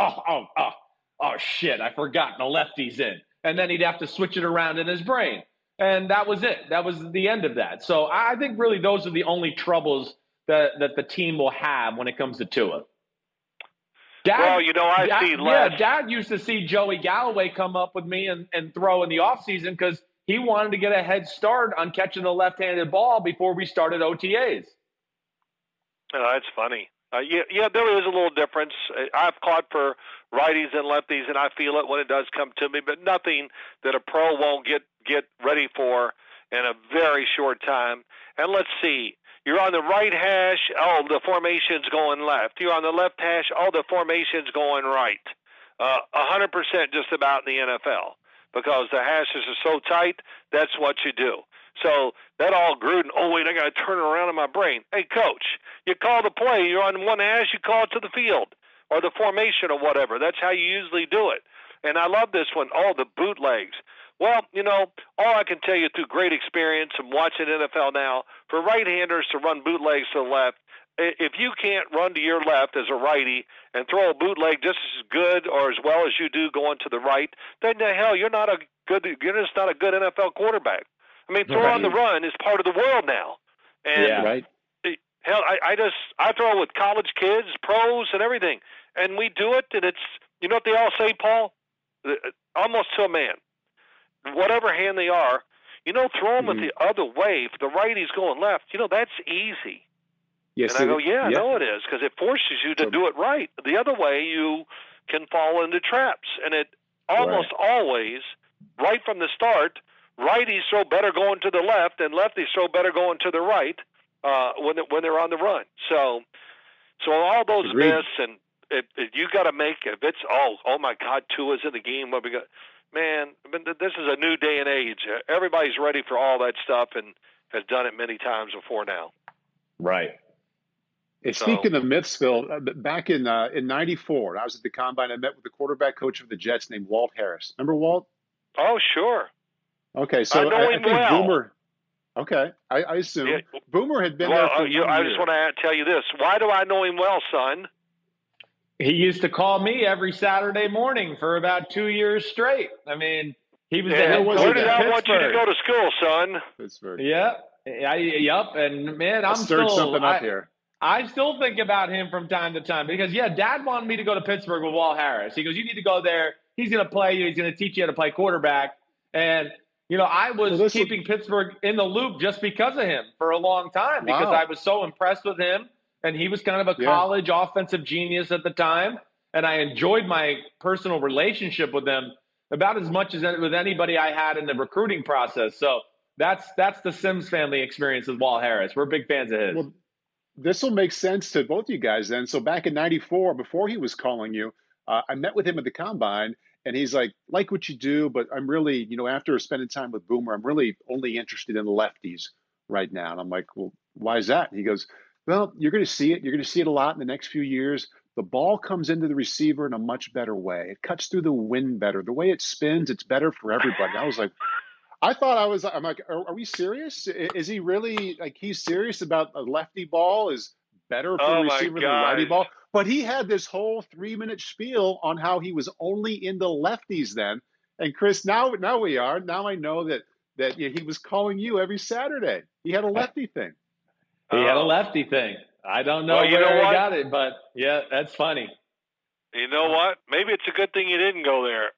D: oh shit, I forgot the lefty's in. And then he'd have to switch it around in his brain. And that was it. That was the end of that. So I think really those are the only troubles that the team will have when it comes to Tua.
C: I see less.
D: Yeah, Dad used to see Joey Galloway come up with me and throw in the offseason because he wanted to get a head start on catching the left-handed ball before we started OTAs.
C: Oh, that's funny. Yeah, there is a little difference. I've caught for righties and lefties, and I feel it when it does come to me, but nothing that a pro won't get ready for in a very short time. And let's see. You're on the right hash, the formation's going left. You're on the left hash, the formation's going right. 100% just about in the NFL because the hashes are so tight, that's what you do. So that all Gruden, wait, I got to turn it around in my brain. Hey, coach, you call the play. You're on one hash, you call it to the field or the formation or whatever. That's how you usually do it. And I love this one, the bootlegs. Well, all I can tell you through great experience and watching NFL now, for right-handers to run bootlegs to the left, if you can't run to your left as a righty and throw a bootleg just as good or as well as you do going to the right, then the hell you're just not a good NFL quarterback. I mean, throw on the run is part of the world now. And hell, I throw with college kids, pros, and everything, and we do it, and it's what they all say, Paul, almost to a man. Whatever hand they are, throw them with the other way. If the righty's going left, that's easy.
E: Yes,
C: and I go, yeah, I know it is, because it forces you to do it right. The other way, you can fall into traps, and it almost always, right from the start, righties throw better going to the left, and lefties throw better going to the right when they're on the run. So all those myths, and if you got to make, if it's oh my God, Tua's in the game, what we got, man. This is a new day and age. Everybody's ready for all that stuff and has done it many times before now.
D: Right.
E: And speaking of myths, Phil, back in '94, I was at the Combine. I met with the quarterback coach of the Jets named Walt Harris. Remember Walt?
C: Oh, sure.
E: Okay, so
C: I know him well.
E: Boomer. Okay, I assume Boomer had been there for 1 year.
C: I just want to tell you this. Why do I know him well, son?
D: He used to call me every Saturday morning for about 2 years straight. I mean, he was there.
C: Where did I want you to go to school, son?
E: Pittsburgh.
D: Yep. And man, I'm
E: stirred something up here.
D: I still think about him from time to time because, Dad wanted me to go to Pittsburgh with Walt Harris. He goes, you need to go there. He's going to play you. He's going to teach you how to play quarterback. And, I was keeping Pittsburgh in the loop just because of him for a long time because I was so impressed with him. And he was kind of a college offensive genius at the time. And I enjoyed my personal relationship with him about as much as with anybody I had in the recruiting process. So that's the Sims family experience with Walt Harris. We're big fans of his.
E: Well, this will make sense to both of you guys then. So back in '94, before he was calling you, I met with him at the Combine, and he's like what you do, but I'm really, after spending time with Boomer, I'm really only interested in lefties right now. And I'm like, well, why is that? And he goes, well, you're going to see it. You're going to see it a lot in the next few years. The ball comes into the receiver in a much better way. It cuts through the wind better. The way it spins, it's better for everybody. I was like, I'm like, are we serious? Is he really, he's serious about a lefty ball is better for the receiver than a righty ball? But he had this whole 3-minute spiel on how he was only into lefties then. And Chris, now I know that he was calling you every Saturday. He had a lefty thing.
D: He had a lefty thing. I don't know where he got it, but that's funny.
C: You know what? Maybe it's a good thing you didn't go there.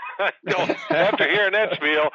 C: After hearing that spiel,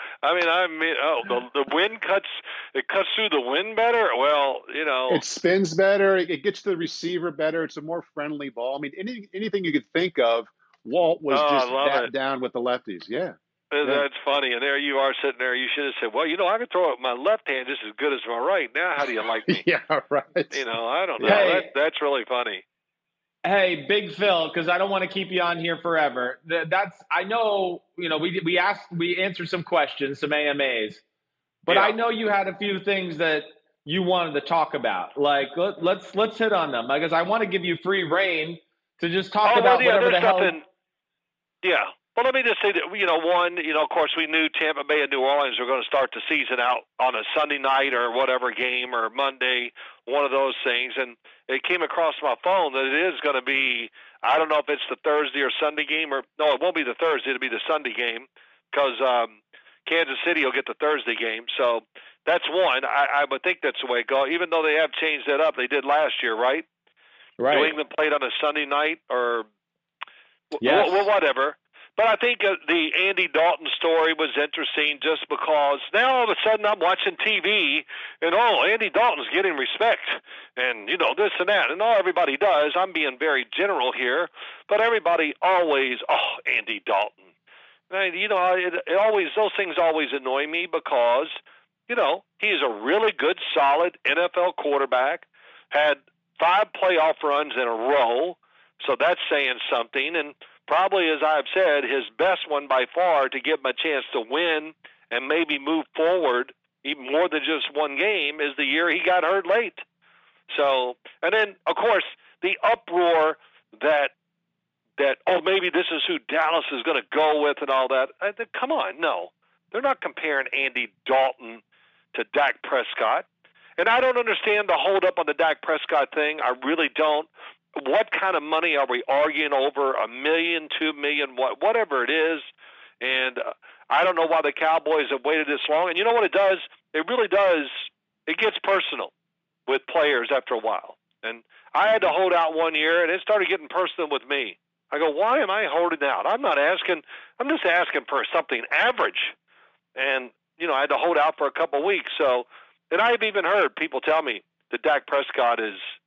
C: the wind cuts through the wind better. Well,
E: it spins better. It gets to the receiver better. It's a more friendly ball. I mean, anything you could think of, Walt was just down with the lefties. Yeah.
C: That's funny. And there you are sitting there. You should have said, well, I can throw it with my left hand just as good as my right. Now, how do you like me?
E: Yeah, right.
C: I don't know. Hey, that's really funny.
D: Hey, Big Phil, because I don't want to keep you on here forever. I know, we answered some questions, some AMAs, but I know you had a few things that you wanted to talk about. Like, let's hit on them because I want to give you free reign to just talk about whatever the hell.
C: Yeah. Well, let me just say that, of course, we knew Tampa Bay and New Orleans were going to start the season out on a Sunday night or whatever game or Monday, one of those things. And it came across my phone that it is going to be, I don't know if it's the Thursday or Sunday game no, it won't be the Thursday. It'll be the Sunday game because Kansas City will get the Thursday game. So that's one. I would think that's the way it goes. Even though they have changed that up, they did last year, right?
D: Right.
C: New England played on a Sunday night or whatever. But I think the Andy Dalton story was interesting just because now all of a sudden I'm watching TV and, Andy Dalton's getting respect and, this and that. And everybody does. I'm being very general here. But everybody always, Andy Dalton. And, those things always annoy me because, he is a really good, solid NFL quarterback, had 5 playoff runs in a row. So that's saying something. And probably, as I've said, his best one by far to give him a chance to win and maybe move forward even more than just one game is the year he got hurt late. So, and then, of course, the uproar that maybe this is who Dallas is going to go with and all that. Come on, no. They're not comparing Andy Dalton to Dak Prescott. And I don't understand the hold up on the Dak Prescott thing. I really don't. What kind of money are we arguing over? $1 million, $2 million, whatever it is? And I don't know why the Cowboys have waited this long. And you know what it does? It really does. It gets personal with players after a while. And I had to hold out 1 year, and it started getting personal with me. I go, why am I holding out? I'm just asking for something average. And, I had to hold out for a couple of weeks. So, and I've even heard people tell me that Dak Prescott is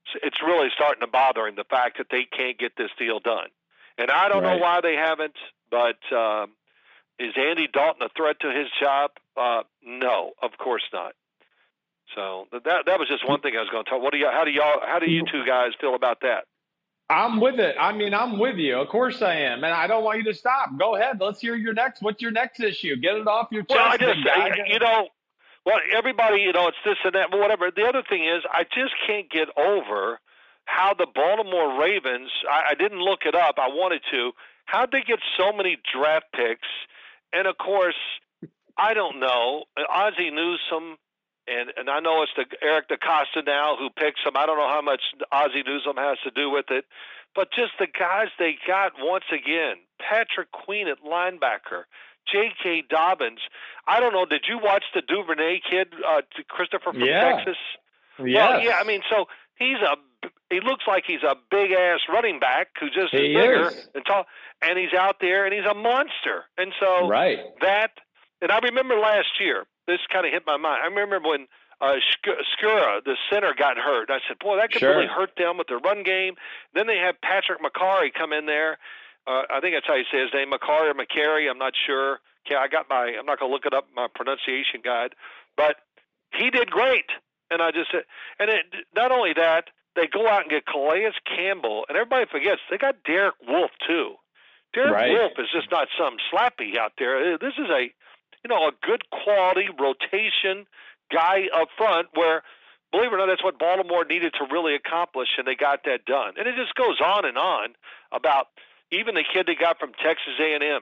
C: it's really starting to bother him, the fact that they can't get this deal done. And I don't know why they haven't, but is Andy Dalton a threat to his job? No, of course not. So that was just one thing I was going to talk. How do you two guys feel about that?
D: I'm with it. I mean, I'm with you. Of course I am. And I don't want you to stop. Go ahead. Let's hear what's your next issue? Get it off your chest.
C: Well, I just, well, everybody, it's this and that, but whatever. The other thing is, I just can't get over how the Baltimore Ravens, I didn't look it up. I wanted to. How'd they get so many draft picks? And, of course, I don't know. Ozzie Newsome, and I know it's Eric DaCosta now who picks them. I don't know how much Ozzie Newsome has to do with it. But just the guys they got once again, Patrick Queen at linebacker, J.K. Dobbins. I don't know. Did you watch the Duvernay kid, Christopher from Texas?
D: Yes.
C: Well, yeah. I mean, so he looks like he's a big ass running back who just is bigger and tall, and he's out there and he's a monster. And so and I remember last year, this kind of hit my mind. I remember when Skura, the center, got hurt. I said, boy, that could really hurt them with their run game. Then they had Patrick McCarry come in there. I think that's how you say his name, McCarry or McCary. I'm not sure. I'm not going to look it up in my pronunciation guide. But he did great. And I just said, not only that, they go out and get Calais Campbell. And everybody forgets, they got Derek Wolfe, too. Derek Wolfe is just not some slappy out there. This is a good quality rotation guy up front where, believe it or not, that's what Baltimore needed to really accomplish, and they got that done. And it just goes on and on about even the kid they got from Texas A&M.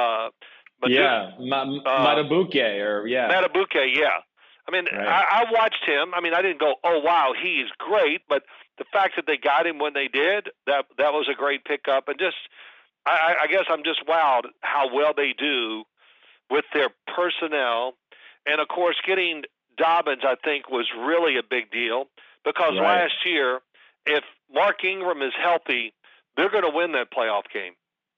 D: Matabuke.
C: Matabuke, yeah. I mean, I watched him. I mean, I didn't go, oh, wow, he's great. But the fact that they got him when they did, that was a great pickup. And just, I guess I'm just wowed how well they do with their personnel. And, of course, getting Dobbins, I think, was really a big deal because last year, if Mark Ingram is healthy, they're going to win that playoff game.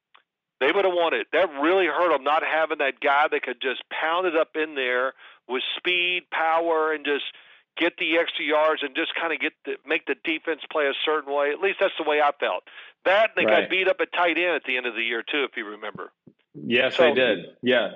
C: They would have won it. That really hurt them, not having that guy that could just pound it up in there with speed, power, and just get the extra yards and just kind of make the defense play a certain way. At least that's the way I felt. That they got beat up at tight end at the end of the year too, if you remember.
D: Yes, they did. Yeah.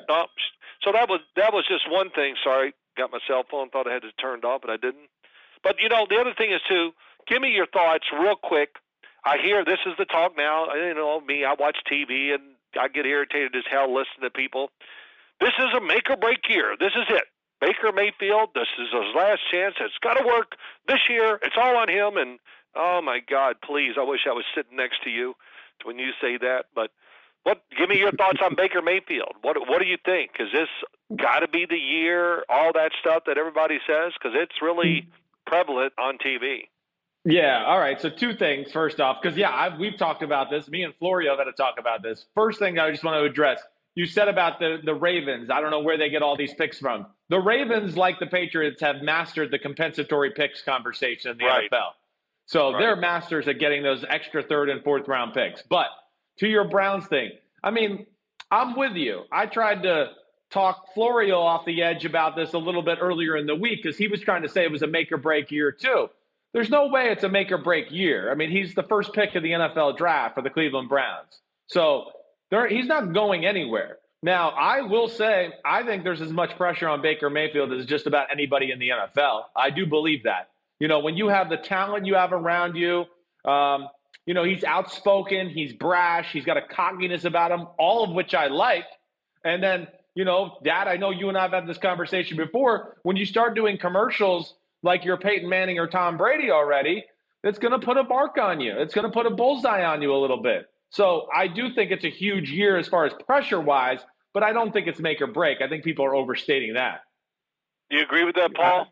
C: So that was just one thing. Sorry, got my cell phone. Thought I had it turned off, but I didn't. But the other thing is too. Give me your thoughts real quick. I hear this is the talk now. Me, I watch TV and I get irritated as hell listening to people. This is a make or break year. This is it. Baker Mayfield, this is his last chance. It's got to work this year. It's all on him. And, oh, my God, please, I wish I was sitting next to you when you say that. But give me your thoughts on Baker Mayfield. What do you think? Is this got to be the year, all that stuff that everybody says? Because it's really prevalent on TV.
D: Yeah, all right. So two things. First off, because, we've talked about this. Me and Florio have had to talk about this. First thing I just want to address, you said about the Ravens. I don't know where they get all these picks from. The Ravens, like the Patriots, have mastered the compensatory picks conversation in the NFL. So they're masters at getting those extra third and fourth round picks. But to your Browns thing, I mean, I'm with you. I tried to talk Florio off the edge about this a little bit earlier in the week because he was trying to say it was a make or break year too. There's no way it's a make or break year. I mean, he's the first pick of the NFL draft for the Cleveland Browns. So he's not going anywhere. Now, I will say, I think there's as much pressure on Baker Mayfield as just about anybody in the NFL. I do believe that. When you have the talent you have around you, he's outspoken, he's brash, he's got a cockiness about him, all of which I like. And then, Dad, I know you and I have had this conversation before. When you start doing commercials like you're Peyton Manning or Tom Brady already, it's going to put a mark on you. It's going to put a bullseye on you a little bit. So I do think it's a huge year as far as pressure-wise, but I don't think it's make or break. I think people are overstating that.
C: Do you agree with that, Paul?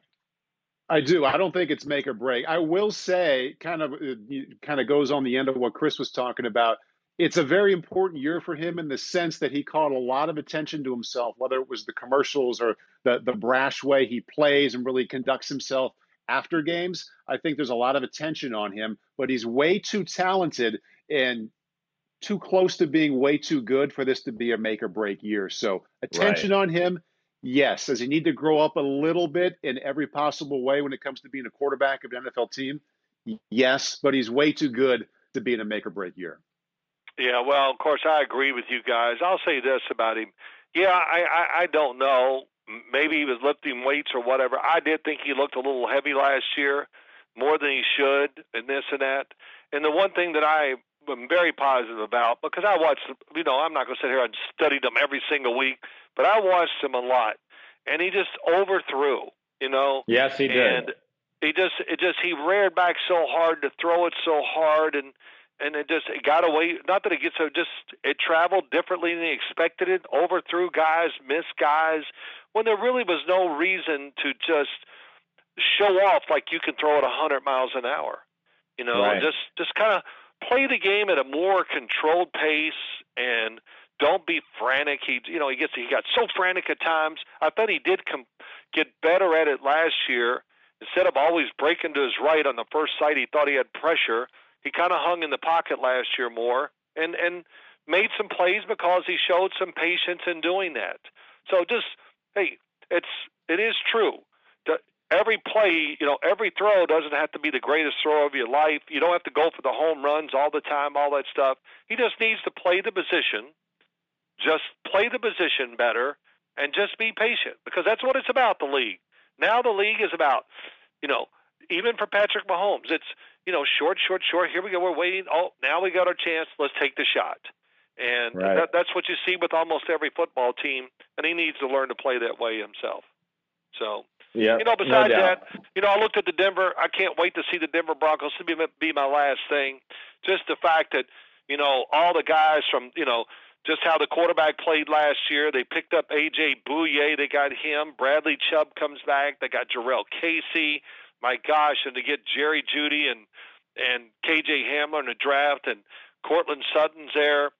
E: I do. I don't think it's make or break. I will say, kind of goes on the end of what Chris was talking about. It's a very important year for him in the sense that he called a lot of attention to himself, whether it was the commercials or the brash way he plays and really conducts himself after games. I think there's a lot of attention on him, but he's way too talented and too close to being way too good for this to be a make or break year. So attention on him. Yes. Does he need to grow up a little bit in every possible way when it comes to being a quarterback of an NFL team? Yes, but he's way too good to be in a make-or-break year.
C: Yeah, well, of course, I agree with you guys. I'll say this about him. Yeah, I don't know. Maybe he was lifting weights or whatever. I did think he looked a little heavy last year, more than he should, and this and that. And the one thing that I am very positive about, because I watched, I'm not going to sit here and study them every single week, but I watched him a lot, and he just overthrew,
D: Yes, he did.
C: And he reared back so hard to throw it so hard, and it got away. Not that it traveled differently than he expected it, overthrew guys, missed guys, when there really was no reason to just show off like you can throw it 100 miles an hour.
D: Right.
C: Just kind of play the game at a more controlled pace and don't be frantic. He got so frantic at times. I thought he did get better at it last year. Instead of always breaking to his right on the first sight, he thought he had pressure. He kind of hung in the pocket last year more and made some plays because he showed some patience in doing that. So it is true. Every play, every throw doesn't have to be the greatest throw of your life. You don't have to go for the home runs all the time, all that stuff. He just needs to play the position, better, and just be patient, because that's what it's about, the league. Now the league is about, even for Patrick Mahomes, it's, short. Here we go. We're waiting. Oh, now we got our chance. Let's take the shot. And
D: right.
C: That's what you see with almost every football team, and he needs to learn to play that way himself. So, besides that, I looked at the Denver. I can't wait to see the Denver Broncos. This will be my last thing. Just the fact that, all the guys from, just how the quarterback played last year. They picked up A.J. Bouye. They got him. Bradley Chubb comes back. They got Jarrell Casey. My gosh, and to get Jerry Jeudy and K.J. Hamler in the draft, and Cortland Sutton's there.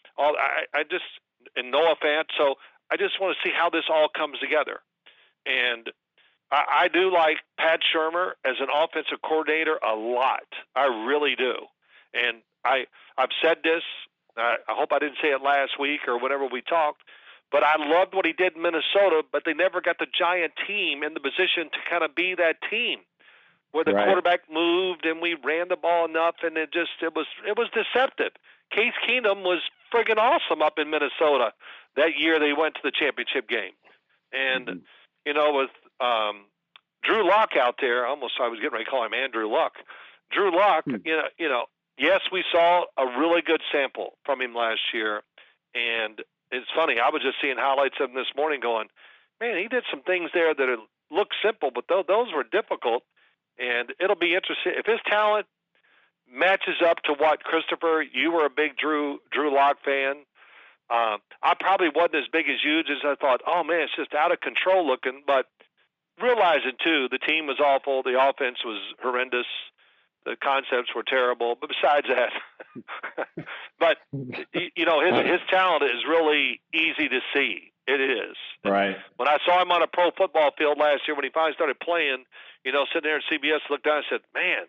C: And Noah Fant. So I just want to see how this all comes together. And I do like Pat Shurmur as an offensive coordinator a lot. I really do. And I've said this. I hope I didn't say it last week or whenever we talked, but I loved what he did in Minnesota, but they never got the giant team in the position to kind of be that team where the quarterback moved and we ran the ball enough, and it was deceptive. Case Keenum was friggin' awesome up in Minnesota that year they went to the championship game. And, with Drew Lock out there, I was getting ready to call him Andrew Luck. Drew Lock, yes, we saw a really good sample from him last year. And it's funny, I was just seeing highlights of him this morning going, man, he did some things there that looked simple, but those were difficult. And it'll be interesting. If his talent matches up to what, Christopher, you were a big Drew Lock fan. I probably wasn't as big as you, just I thought, oh, man, it's just out of control looking. But realizing, too, the team was awful. The offense was horrendous. The concepts were terrible. But besides that, but, his talent is really easy to see. It is.
D: Right. When
C: I saw him on a pro football field last year, when he finally started playing, sitting there at CBS, looked down and said, man,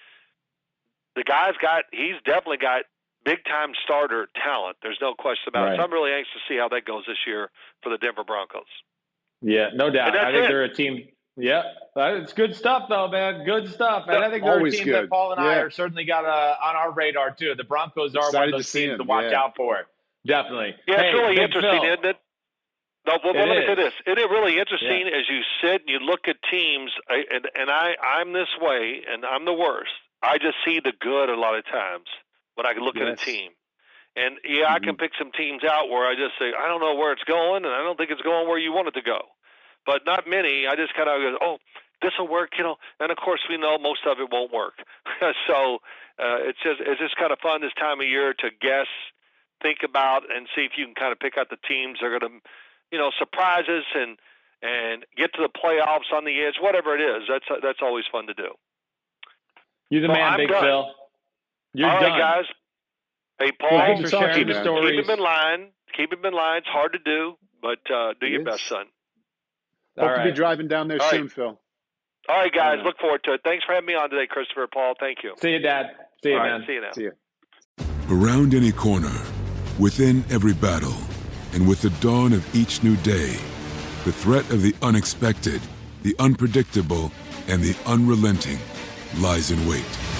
C: he's definitely got big-time starter talent. There's no question about it. So I'm really anxious to see how that goes this year for the Denver Broncos.
D: Yeah, no doubt. I think they're a team. Yeah, it's good stuff, though, man. Good stuff. And I think they're a team that Paul and I are certainly got on our radar, too. The Broncos are one of those teams to watch out for. Definitely.
C: Yeah, it's really interesting, isn't it? No, but let me say this. Isn't it really interesting as you sit and you look at teams, and I'm this way, and I'm the worst. I just see the good a lot of times when I look at a team. And, I can pick some teams out where I just say, I don't know where it's going, and I don't think it's going where you want it to go. But not many. I just kind of go, oh, this will work, And, of course, we know most of it won't work. So it's just kind of fun this time of year to guess, think about, and see if you can kind of pick out the teams that are going to, surprises and get to the playoffs on the edge, whatever it is. That's always fun to do.
D: You're the man, Big Phil. You're
C: all
D: done.
C: Right, guys. Hey, Paul,
D: keep him
C: in line. Keep him in line. It's hard to do, but do your best, son.
E: Hope to be driving down there soon, Phil.
C: All right, guys. Look forward to it. Thanks for having me on today, Christopher. Paul, thank you.
D: See you, Dad. See you, man.
C: See you now.
E: See you.
F: Around any corner, within every battle, and with the dawn of each new day, the threat of the unexpected, the unpredictable, and the unrelenting lies in wait.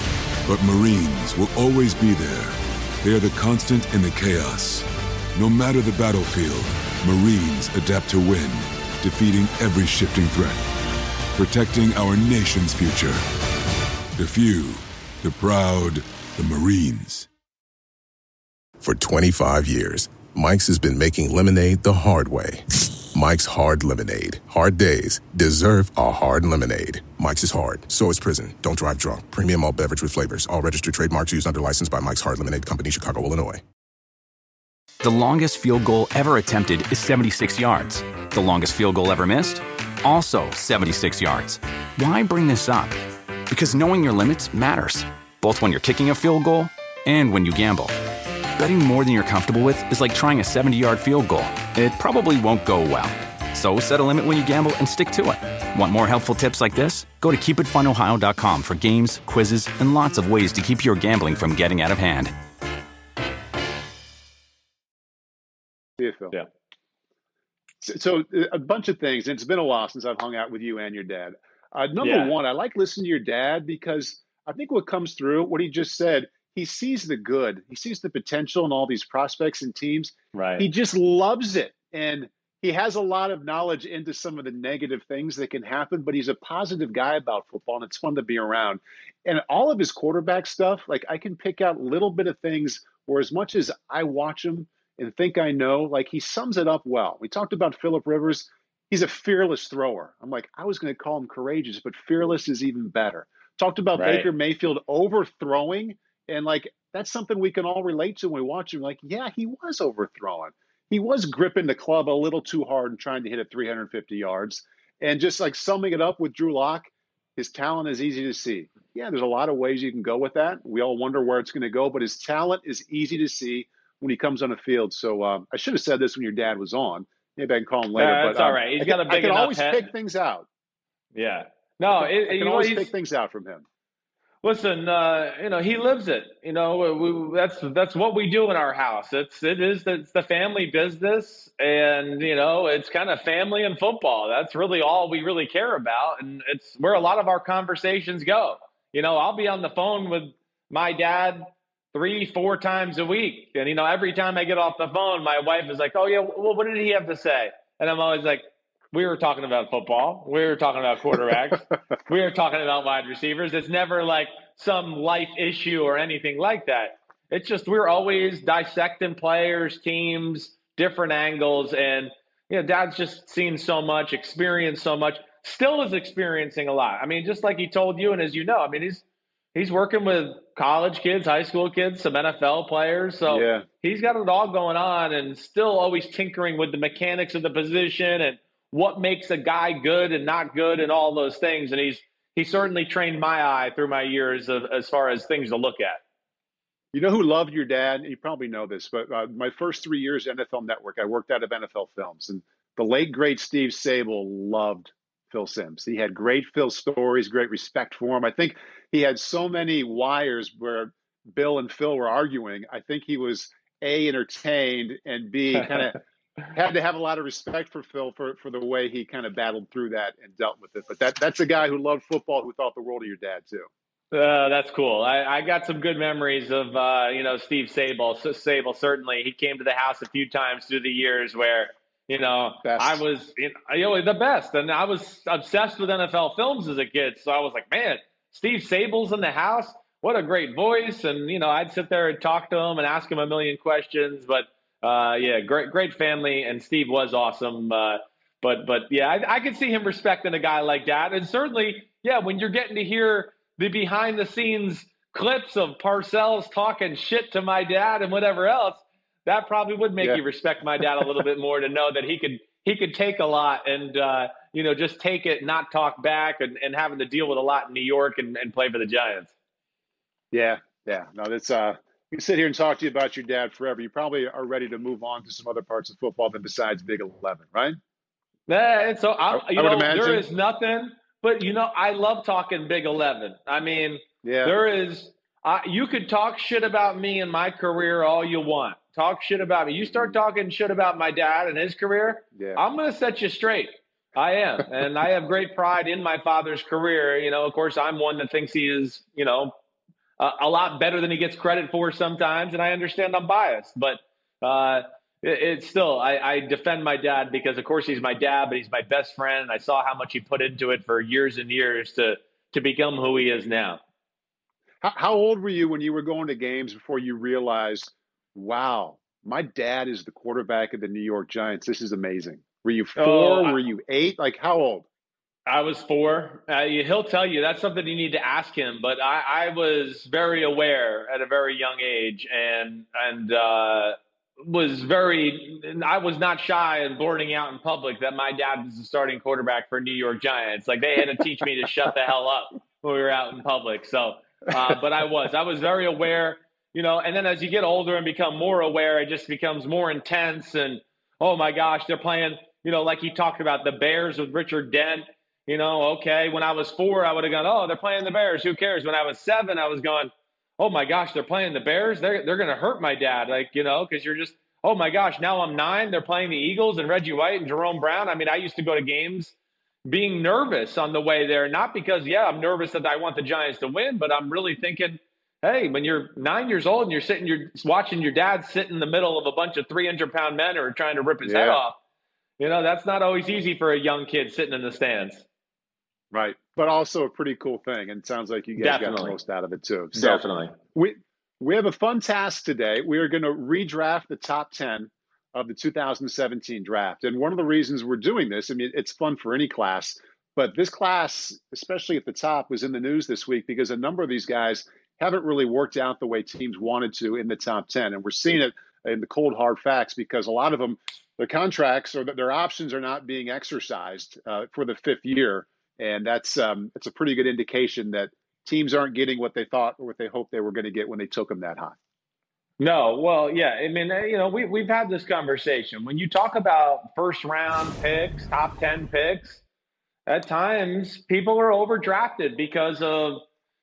F: But Marines will always be there. They are the constant in the chaos. No matter the battlefield, Marines adapt to win, defeating every shifting threat, protecting our nation's future. The few, the proud, the Marines.
G: For 25 years, Mike's has been making lemonade the hard way. Mike's Hard Lemonade. Hard days deserve a hard lemonade. Mike's is hard, so is prison. Don't drive drunk. Premium malt beverage with flavors. All registered trademarks used under license by Mike's Hard Lemonade Company, Chicago, Illinois.
A: The longest field goal ever attempted is 76 yards. The longest field goal ever missed? Also 76 yards. Why bring this up? Because knowing your limits matters, both when you're kicking a field goal and when you gamble. Betting more than you're comfortable with is like trying a 70-yard field goal. It probably won't go well. So set a limit when you gamble and stick to it. Want more helpful tips like this? Go to keepitfunohio.com for games, quizzes, and lots of ways to keep your gambling from getting out of hand.
E: See you, Phil.
D: Yeah.
E: So a bunch of things. And it's been a while since I've hung out with you and your dad. Number one, I like listening to your dad because I think what comes through, what he just said, he sees the good. He sees the potential in all these prospects and teams.
D: Right.
E: He just loves it. And he has a lot of knowledge into some of the negative things that can happen, but he's a positive guy about football, and it's fun to be around. And all of his quarterback stuff, like I can pick out little bit of things where as much as I watch him and think I know, like he sums it up well. We talked about Phillip Rivers. He's a fearless thrower. I'm like, I was going to call him courageous, but fearless is even better. Talked about Baker Mayfield overthrowing. And like, that's something we can all relate to when we watch him. Like, yeah, he was overthrowing. He was gripping the club a little too hard and trying to hit it 350 yards. And just like summing it up with Drew Lock, his talent is easy to see. Yeah, there's a lot of ways you can go with that. We all wonder where it's going to go, but his talent is easy to see when he comes on the field. So I should have said this when your dad was on. Maybe I can call him later.
D: That's
E: but
D: all right. He's got a big
E: I can
D: enough
E: always
D: head.
E: pick things out.
D: Yeah. No,
E: I can always pick things out from him.
D: Listen, he lives it. That's what we do in our house. It's the family business, and it's kind of family and football. That's really all we really care about, and it's where a lot of our conversations go. I'll be on the phone with my dad 3-4 times a week, and every time I get off the phone, my wife is like, "Oh yeah, well, what did he have to say?" And I'm always like, we were talking about football. We were talking about quarterbacks. We were talking about wide receivers. It's never like some life issue or anything like that. It's just we're always dissecting players, teams, different angles. And, Dad's just seen so much, experienced so much, still is experiencing a lot. I mean, just like he told you, and as you know, I mean, he's working with college kids, high school kids, some NFL players. So he's got it all going on and still always tinkering with the mechanics of the position and what makes a guy good and not good and all those things. And he certainly trained my eye through my years as far as things to look at.
E: You know who loved your dad? You probably know this, but my first 3 years at NFL Network, I worked out of NFL Films. And the late, great Steve Sable loved Phil Simms. He had great Phil stories, great respect for him. I think he had so many wires where Bill and Phil were arguing. I think he was A, entertained, and B, kind of had to have a lot of respect for Phil for the way he kind of battled through that and dealt with it. But that's a guy who loved football, who thought the world of your dad too.
D: That's cool. I got some good memories of Steve Sable. Sable, certainly, he came to the house a few times through the years where best. I was the best, and I was obsessed with NFL Films as a kid. So I was like, man, Steve Sable's in the house. What a great voice! And I'd sit there and talk to him and ask him a million questions, but. Great family, and Steve was awesome. But I could see him respecting a guy like that, and certainly, when you're getting to hear the behind the scenes clips of Parcells talking shit to my dad and whatever else, that probably would make you respect my dad a little bit more to know that he could take a lot and just take it, not talk back, and having to deal with a lot in New York and play for the Giants.
E: Yeah, no, that's we can sit here and talk to you about your dad forever. You probably are ready to move on to some other parts of football than besides Big 11, right?
D: Yeah, so
E: I would imagine.
D: There is nothing, but I love talking Big 11. I mean, there is. You could talk shit about me and my career all you want. Talk shit about me. You start talking shit about my dad and his career, I'm going to set you straight. I am, and I have great pride in my father's career. Of course, I'm one that thinks he is, a lot better than he gets credit for sometimes, and I understand I'm biased, but it's still, I defend my dad because, of course, he's my dad, but he's my best friend, and I saw how much he put into it for years and years to become who he is now.
E: How old were you when you were going to games before you realized, wow, my dad is the quarterback of the New York Giants? This is amazing. Were you 4? Were you 8? Like, how old?
D: I was 4. He'll tell you that's something you need to ask him. But I was very aware at a very young age, and I was not shy in blurting out in public that my dad was the starting quarterback for New York Giants. Like, they had to teach me to shut the hell up when we were out in public. So, but I was very aware, and then as you get older and become more aware, it just becomes more intense. And, oh my gosh, they're playing, like he talked about the Bears with Richard Dent. Okay, when I was 4, I would have gone, oh, they're playing the Bears. Who cares? When I was 7, I was going, oh my gosh, they're playing the Bears. They're going to hurt my dad. Like, because you're just, oh my gosh, now I'm 9. They're playing the Eagles and Reggie White and Jerome Brown. I mean, I used to go to games being nervous on the way there, not because, I'm nervous that I want the Giants to win, but I'm really thinking, hey, when you're 9 years old and you're watching your dad sit in the middle of a bunch of 300-pound men who are trying to rip his head off, that's not always easy for a young kid sitting in the stands.
E: Right. But also a pretty cool thing. And it sounds like you guys got the most out of it too.
D: So definitely.
E: We have a fun task today. We are going to redraft the top 10 of the 2017 draft. And one of the reasons we're doing this, I mean, it's fun for any class, but this class, especially at the top, was in the news this week because a number of these guys haven't really worked out the way teams wanted to in the top 10. And we're seeing it in the cold, hard facts because a lot of them, their contracts or their options are not being exercised for the 5th year. And that's it's a pretty good indication that teams aren't getting what they thought or what they hoped they were going to get when they took them that high.
D: No, well, yeah. I mean, we've had this conversation. When you talk about first-round picks, top 10 picks, at times people are overdrafted because of,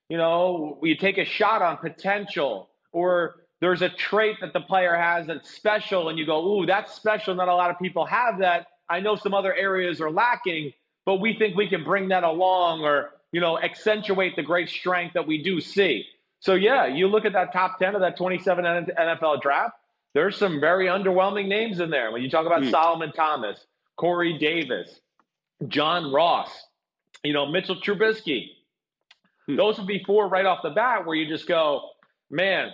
D: you take a shot on potential or there's a trait that the player has that's special and you go, ooh, that's special. Not a lot of people have that. I know some other areas are lacking, but we think we can bring that along or, accentuate the great strength that we do see. So, yeah, you look at that top 10 of that 27 NFL draft, there's some very underwhelming names in there. When you talk about Solomon Thomas, Corey Davis, John Ross, Mitchell Trubisky, those would be 4 right off the bat where you just go, man,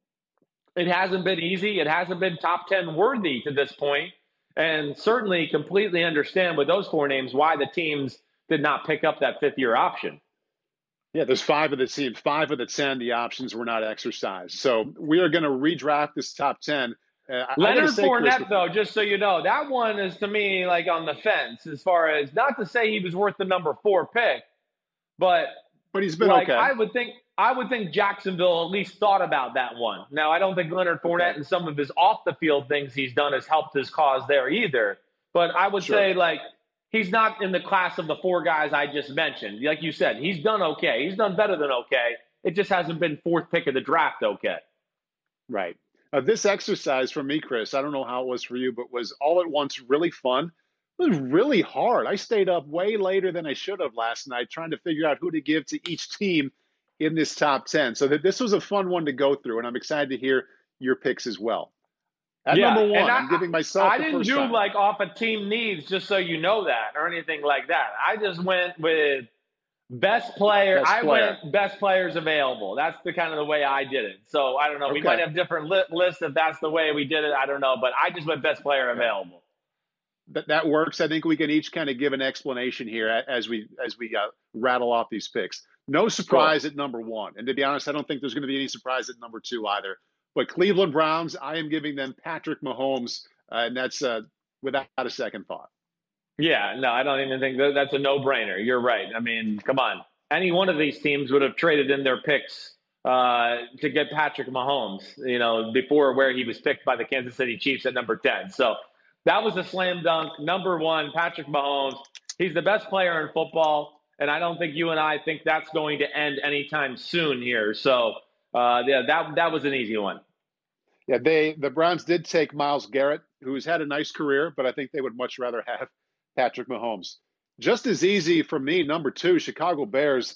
D: it hasn't been easy. It hasn't been top 10 worthy to this point. And certainly completely understand with those 4 names why the teams did not pick up that 5th-year option.
E: Yeah, there's 5 of the teams. 5 of the 10, the options were not exercised. So we are going to redraft this top 10.
D: Leonard Fournette, though, just so you know, that one is to me like on the fence as far as not to say he was worth the number 4 pick, but
E: he's been okay.
D: I would think Jacksonville at least thought about that one. Now, I don't think Leonard Fournette and some of his off-the-field things he's done has helped his cause there either. But I would say, he's not in the class of the 4 guys I just mentioned. Like you said, he's done okay. He's done better than okay. It just hasn't been 4th pick of the draft okay.
E: Right. This exercise for me, Chris, I don't know how it was for you, but was all at once really fun. It was really hard. I stayed up way later than I should have last night trying to figure out who to give to each team in this top 10. So this was a fun one to go through, and I'm excited to hear your picks as well. At number 1, I'm giving myself
D: I didn't do like off a team needs, just so you know that, or anything like that. I just went with best player. Went best players available. That's the kind of the way I did it. So I don't know. We might have different lists if that's the way we did it. I don't know. But I just went best player available.
E: That works. I think we can each kind of give an explanation here as we rattle off these picks. No surprise at number 1. And to be honest, I don't think there's going to be any surprise at number 2 either. But Cleveland Browns, I am giving them Patrick Mahomes, and that's without a second thought.
D: Yeah, no, I don't even think that's a no-brainer. You're right. I mean, come on. Any one of these teams would have traded in their picks to get Patrick Mahomes, before where he was picked by the Kansas City Chiefs at number 10. So that was a slam dunk. Number 1, Patrick Mahomes. He's the best player in football, and I don't think you and I think that's going to end anytime soon here. So, that was an easy one.
E: Yeah, the Browns did take Myles Garrett, who's had a nice career, but I think they would much rather have Patrick Mahomes. Just as easy for me, number 2, Chicago Bears,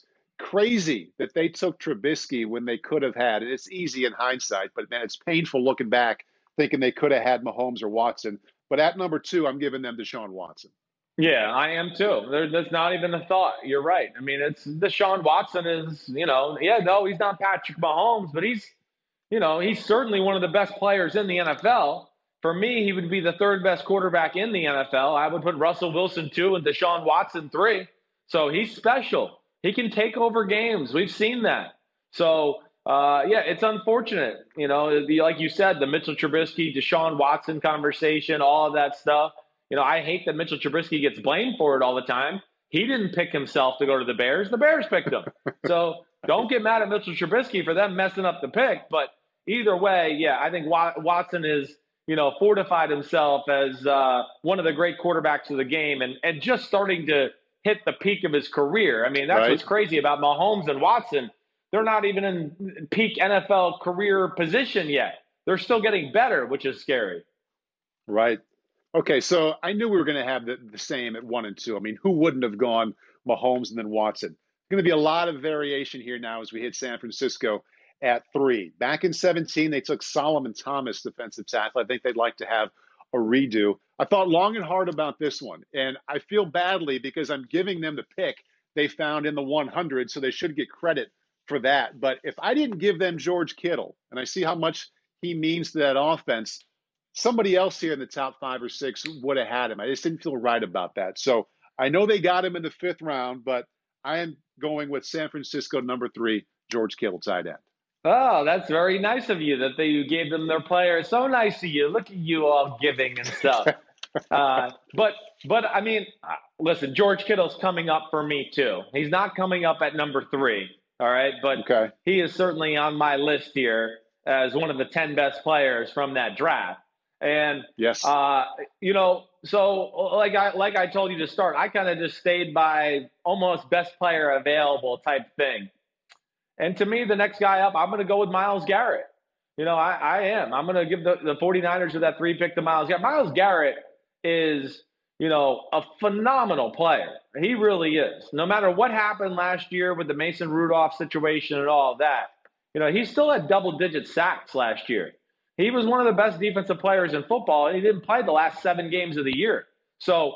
E: crazy that they took Trubisky when they could have had. And it's easy in hindsight, but man, it's painful looking back, thinking they could have had Mahomes or Watson. But at number 2, I'm giving them Deshaun Watson.
D: Yeah, I am too. That's not even a thought. You're right. I mean, it's Deshaun Watson is, he's not Patrick Mahomes, but he's certainly one of the best players in the NFL. For me, he would be the 3rd best quarterback in the NFL. I would put Russell Wilson 2 and Deshaun Watson 3. So he's special. He can take over games. We've seen that. So, it's unfortunate. Like you said, the Mitchell Trubisky, Deshaun Watson conversation, all of that stuff. I hate that Mitchell Trubisky gets blamed for it all the time. He didn't pick himself to go to the Bears. The Bears picked him. So don't get mad at Mitchell Trubisky for them messing up the pick. But either way, I think Watson is, fortified himself as one of the great quarterbacks of the game and just starting to hit the peak of his career. I mean, that's what's crazy about Mahomes and Watson. They're not even in peak NFL career position yet. They're still getting better, which is scary.
E: Right. Okay, so I knew we were going to have the same at 1 and 2. I mean, who wouldn't have gone Mahomes and then Watson? There's going to be a lot of variation here now as we hit San Francisco at 3. Back in 2017, they took Solomon Thomas, defensive tackle. I think they'd like to have a redo. I thought long and hard about this one, and I feel badly because I'm giving them the pick they found in the 100, so they should get credit for that. But if I didn't give them George Kittle, and I see how much he means to that offense, somebody else here in the top 5 or 6 would have had him. I just didn't feel right about that. So I know they got him in the 5th round, but I am going with San Francisco number 3, George Kittle, tight end.
D: Oh, that's very nice of you that you gave them their player. So nice of you. Look at you all giving and stuff. But I mean, listen, George Kittle's coming up for me too. He's not coming up at number 3. All right. But he is certainly on my list here as one of the 10 best players from that draft. And, so like I told you to start, I kind of just stayed by almost best player available type thing. And to me, the next guy up, I'm going to go with Myles Garrett. I am. I'm going to give the 49ers with that 3 pick to Myles Garrett. Myles Garrett is, a phenomenal player. He really is. No matter what happened last year with the Mason Rudolph situation and all of that, he still had double-digit sacks last year. He was one of the best defensive players in football, and he didn't play the last 7 games of the year. So,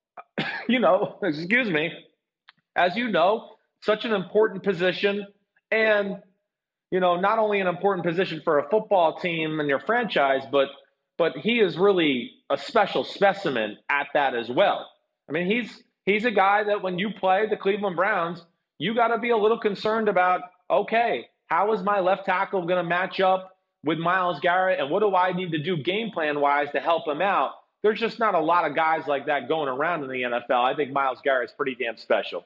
D: excuse me, as you know, such an important position. And, not only an important position for a football team and your franchise, but he is really a special specimen at that as well. I mean, he's a guy that when you play the Cleveland Browns, you got to be a little concerned about, okay, how is my left tackle going to match up with Myles Garrett, and what do I need to do game plan-wise to help him out? There's just not a lot of guys like that going around in the NFL. I think Myles Garrett's pretty damn special.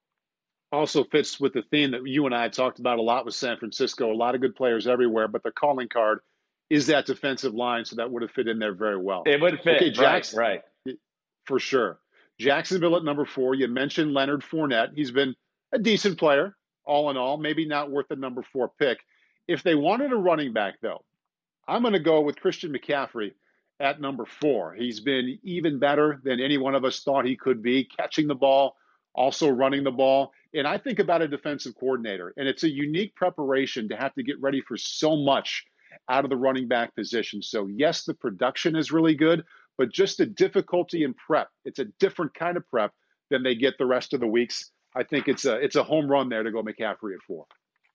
E: Also fits with the theme that you and I talked about a lot with San Francisco. A lot of good players everywhere, but their calling card is that defensive line, so that would have fit in there very well.
D: It would fit,
E: okay, Jackson,
D: right.
E: For sure. Jacksonville at number 4. You mentioned Leonard Fournette. He's been a decent player, all in all, maybe not worth the number 4 pick. If they wanted a running back, though, I'm going to go with Christian McCaffrey at number 4. He's been even better than any one of us thought he could be, catching the ball, also running the ball. And I think about a defensive coordinator, and it's a unique preparation to have to get ready for so much out of the running back position. So, yes, the production is really good, but just the difficulty in prep. It's a different kind of prep than they get the rest of the weeks. I think it's a home run there to go McCaffrey at 4.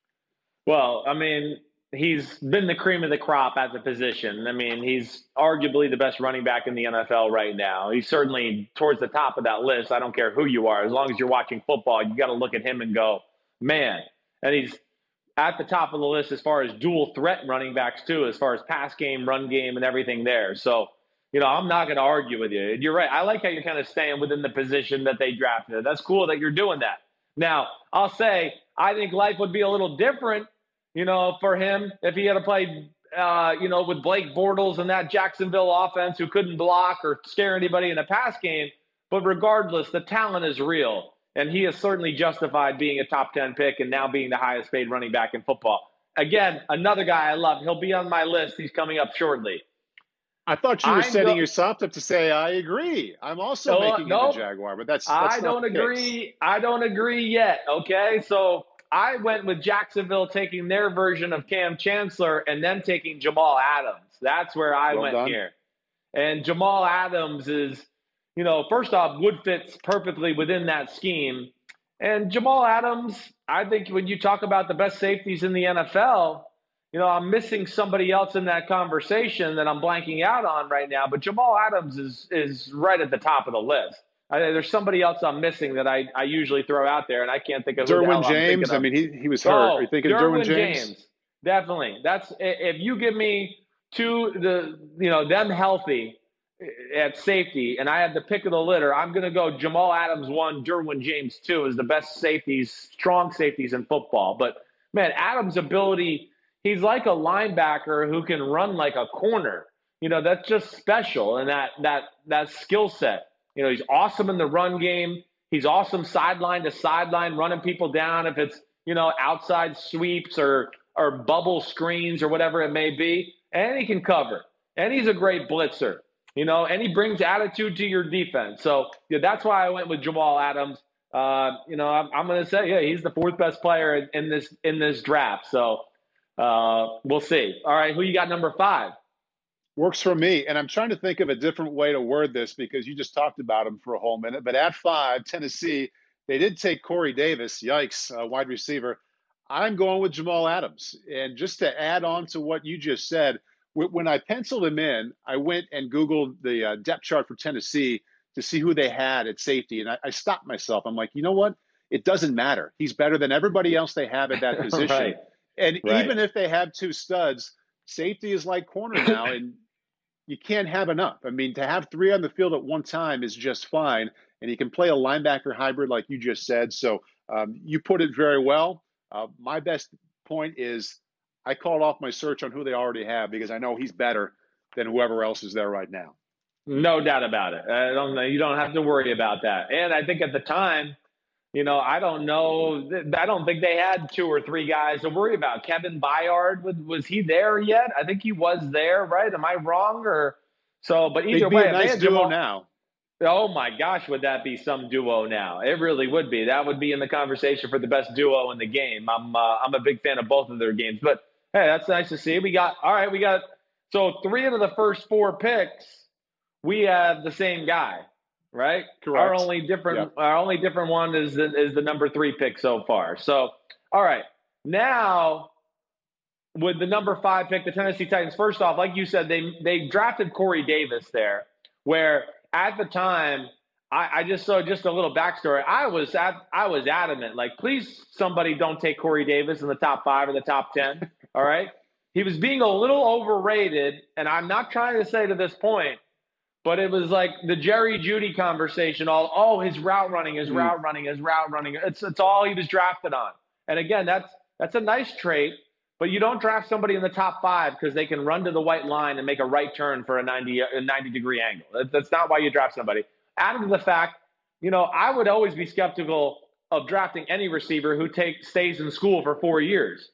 D: Well, I mean, he's been the cream of the crop at the position. I mean, he's arguably the best running back in the NFL right now. He's certainly towards the top of that list. I don't care who you are. As long as you're watching football, you got to look at him and go, man. And he's at the top of the list as far as dual threat running backs, too, as far as pass game, run game, and everything there. So, I'm not going to argue with you. You're right. I like how you're kind of staying within the position that they drafted. That's cool that you're doing that. Now, I'll say I think life would be a little different, for him if he had to play, with Blake Bortles and that Jacksonville offense who couldn't block or scare anybody in a pass game. But regardless, the talent is real, and he is certainly justified being a top 10 pick and now being the highest paid running back in football. Again, another guy I love. He'll be on my list. He's coming up shortly.
E: I thought you were setting yourself up to say, I agree. I'm also making him a Jaguar, but that's
D: I don't agree. I don't agree yet. Okay. So I went with Jacksonville taking their version of Cam Chancellor and then taking Jamal Adams. That's where I went here. And Jamal Adams is, first off, would fits perfectly within that scheme. And Jamal Adams, I think when you talk about the best safeties in the NFL, I'm missing somebody else in that conversation that I'm blanking out on right now. But Jamal Adams is right at the top of the list. There's somebody else I'm missing that I usually throw out there, and I can't think of who the hell I'm thinking of.
E: I mean, he was hurt. Are you thinking Derwin James?
D: Definitely. That's if you give me them healthy at safety, and I had the pick of the litter, I'm going to go Jamal Adams 1, Derwin James 2 is the best safeties, strong safeties in football. But man, Adams' ability, he's like a linebacker who can run like a corner. That's just special, and that skill set. He's awesome in the run game. He's awesome sideline to sideline, running people down if it's, outside sweeps or bubble screens or whatever it may be. And he can cover. And he's a great blitzer, and he brings attitude to your defense. So that's why I went with Jamal Adams. I'm going to say, he's the fourth best player in this draft. So we'll see. All right, who you got number 5?
E: Works for me. And I'm trying to think of a different way to word this because you just talked about him for a whole minute. But at 5, Tennessee, they did take Corey Davis. Yikes, wide receiver. I'm going with Jamal Adams. And just to add on to what you just said, when I penciled him in, I went and Googled the depth chart for Tennessee to see who they had at safety. And I stopped myself. I'm like, you know what? It doesn't matter. He's better than everybody else they have at that position.
D: Right.
E: And even if they have 2 studs, safety is like corner now, and you can't have enough. I mean, to have 3 on the field at one time is just fine, and he can play a linebacker hybrid like you just said. So you put it very well. My best point is I called off my search on who they already have because I know he's better than whoever else is there right now.
D: No doubt about it. You don't have to worry about that. And I think at the time, I don't know. I don't think they had 2 or 3 guys to worry about. Kevin Byard, was he there yet? I think he was there, right? Am I wrong? But either way,
E: a nice duo now.
D: Oh my gosh, would that be some duo now? It really would be. That would be in the conversation for the best duo in the game. I'm a big fan of both of their games. But hey, that's nice to see. We got 3 out of the first 4 picks. We have the same guy. Right?
E: Correct.
D: Our only different one is the number 3 pick so far. So, all right. Now, with the number 5 pick, the Tennessee Titans, first off, like you said, they drafted Corey Davis there, where at the time, I just a little backstory. I was adamant, like, please somebody don't take Corey Davis in the top 5 or the top 10. All right? He was being a little overrated, and I'm not trying to say to this point, but it was like the Jerry Jeudy conversation. His route running. It's all he was drafted on. And again, that's a nice trait. But you don't draft somebody in the top 5 because they can run to the white line and make a right turn for a 90-degree angle. That's not why you draft somebody. Added to the fact, I would always be skeptical of drafting any receiver who stays in school for 4 years.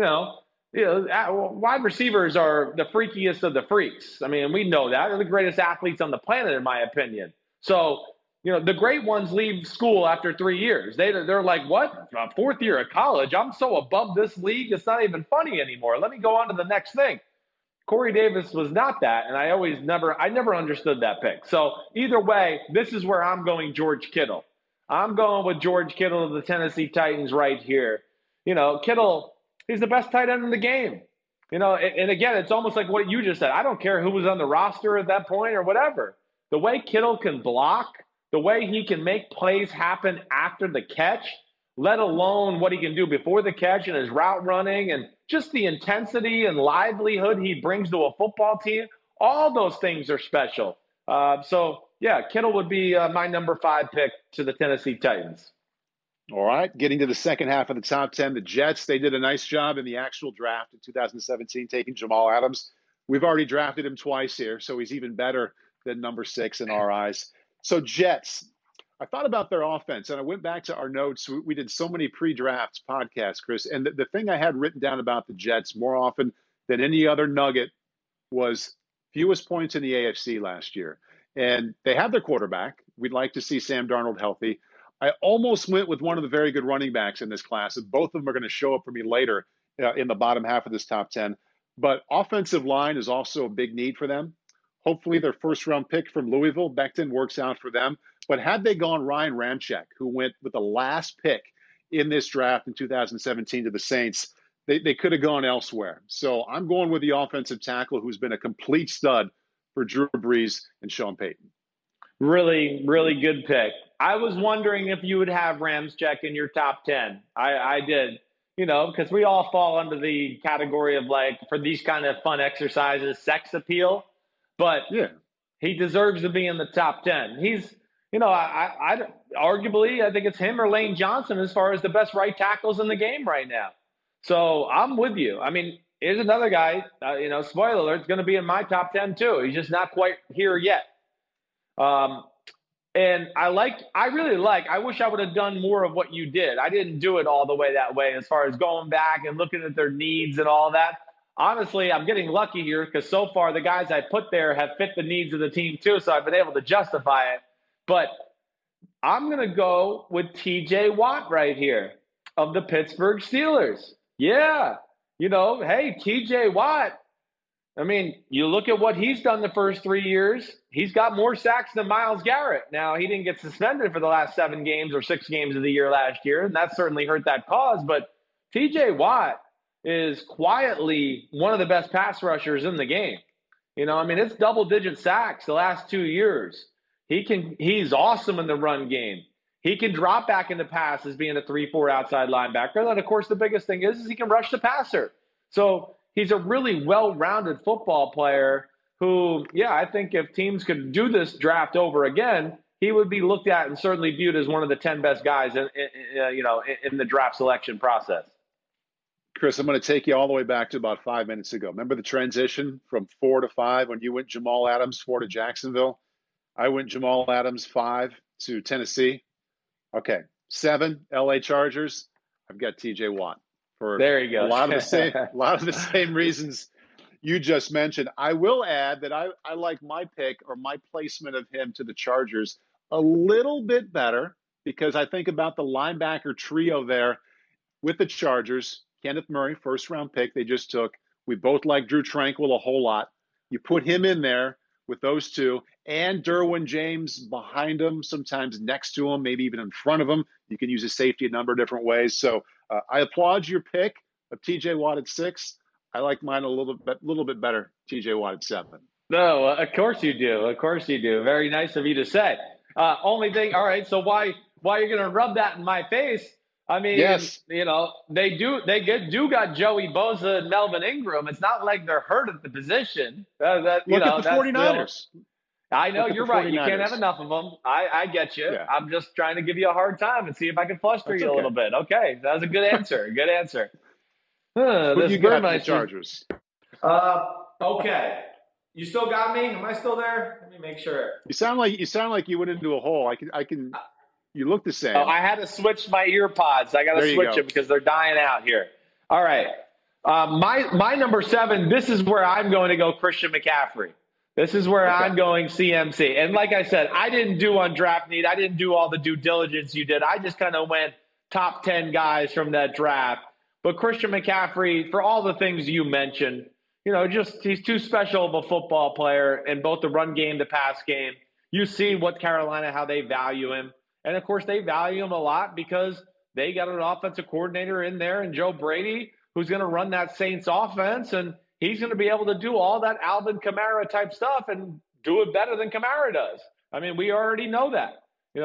D: Wide receivers are the freakiest of the freaks. I mean, we know that. They're the greatest athletes on the planet, in my opinion. So, the great ones leave school after 3 years. They're like, what? 4th year of college? I'm so above this league, it's not even funny anymore. Let me go on to the next thing. Corey Davis was not that, and I never understood that pick. So, either way, this is where I'm going George Kittle. I'm going with George Kittle of the Tennessee Titans right here. Kittle, he's the best tight end in the game. And again, it's almost like what you just said. I don't care who was on the roster at that point or whatever. The way Kittle can block, the way he can make plays happen after the catch, let alone what he can do before the catch and his route running and just the intensity and livelihood he brings to a football team, all those things are special. Kittle would be my number 5 pick to the Tennessee Titans.
E: All right, getting to the second half of the top 10, the Jets, they did a nice job in the actual draft in 2017, taking Jamal Adams. We've already drafted him twice here, so he's even better than number 6 in our eyes. So Jets, I thought about their offense, and I went back to our notes. We did so many pre-draft podcasts, Chris, and the thing I had written down about the Jets more often than any other nugget was fewest points in the AFC last year. And they have their quarterback. We'd like to see Sam Darnold healthy. I almost went with one of the very good running backs in this class, and both of them are going to show up for me later in the bottom half of this top 10. But offensive line is also a big need for them. Hopefully their first-round pick from Louisville, Becton, works out for them. But had they gone Ryan Ramczyk, who went with the last pick in this draft in 2017 to the Saints, they could have gone elsewhere. So I'm going with the offensive tackle who's been a complete stud for Drew Brees and Sean Payton.
D: Really, really good pick. I was wondering if you would have Ramczyk in your top 10. I did, because we all fall under the category of, like, for these kind of fun exercises, sex appeal. But yeah, he deserves to be in the top 10. He's, arguably, I think it's him or Lane Johnson as far as the best right tackles in the game right now. So I'm with you. I mean, here's another guy, spoiler alert, is going to be in my top 10 too. He's just not quite here yet. And I wish I would have done more of what you did. I didn't do it all the way that way as far as going back and looking at their needs and all that. Honestly, I'm getting lucky here because so far the guys I put there have fit the needs of the team too, so I've been able to justify it. But I'm going to go with T.J. Watt right here of the Pittsburgh Steelers. Yeah, hey, T.J. Watt, I mean, you look at what he's done the first 3 years, he's got more sacks than Myles Garrett. Now, he didn't get suspended for the last 7 games or 6 games of the year last year, and that certainly hurt that cause. But T.J. Watt is quietly one of the best pass rushers in the game. It's double-digit sacks the last 2 years. He's awesome in the run game. He can drop back into pass as being a 3-4 outside linebacker. And then, of course, the biggest thing is he can rush the passer. So he's a really well-rounded football player who, I think if teams could do this draft over again, he would be looked at and certainly viewed as one of the 10 best guys in the draft selection process.
E: Chris, I'm going to take you all the way back to about 5 minutes ago. Remember the transition from 4 to 5 when you went Jamal Adams 4 to Jacksonville? I went Jamal Adams 5 to Tennessee. Okay, 7 LA Chargers. I've got TJ Watt for
D: there you go.
E: a lot of the same reasons you just mentioned. I will add that I like my pick or my placement of him to the Chargers a little bit better because I think about the linebacker trio there with the Chargers. Kenneth Murray, first-round pick they just took. We both like Drew Tranquill a whole lot. You put him in there with those two, and Derwin James behind him, sometimes next to him, maybe even in front of him. You can use a safety a number of different ways. So I applaud your pick of T.J. Watt at 6. I like mine a little bit better, T.J. Watt at 7.
D: No, of course you do. Of course you do. Very nice of you to say. Only thing, all right, so why are you going to rub that in my face? I mean,
E: yes.
D: They got Joey Bosa and Melvin Ingram. It's not like they're hurt at the position.
E: Look at the 49ers.
D: I know, you're right. You can't have enough of them. I get you. Yeah. I'm just trying to give you a hard time and see if I can fluster you a little bit. Okay, that was a good answer. Good answer.
E: Who you got the Chargers?
D: Okay. You still got me? Am I still there? Let me make sure.
E: You sound like you went into a hole. I can. You look the same.
D: Oh, I had to switch my ear pods. I got to switch them because they're dying out here. All right. My number 7, this is where I'm going to go Christian McCaffrey. This is where I'm going CMC. And like I said, I didn't do on Draft Need. I didn't do all the due diligence you did. I just kind of went top 10 guys from that draft. But Christian McCaffrey, for all the things you mentioned, he's too special of a football player in both the run game, the pass game. You see what Carolina, how they value him. And, of course, they value him a lot because they got an offensive coordinator in there and Joe Brady who's going to run that Saints offense, and he's going to be able to do all that Alvin Kamara type stuff and do it better than Kamara does. I mean, we already know that.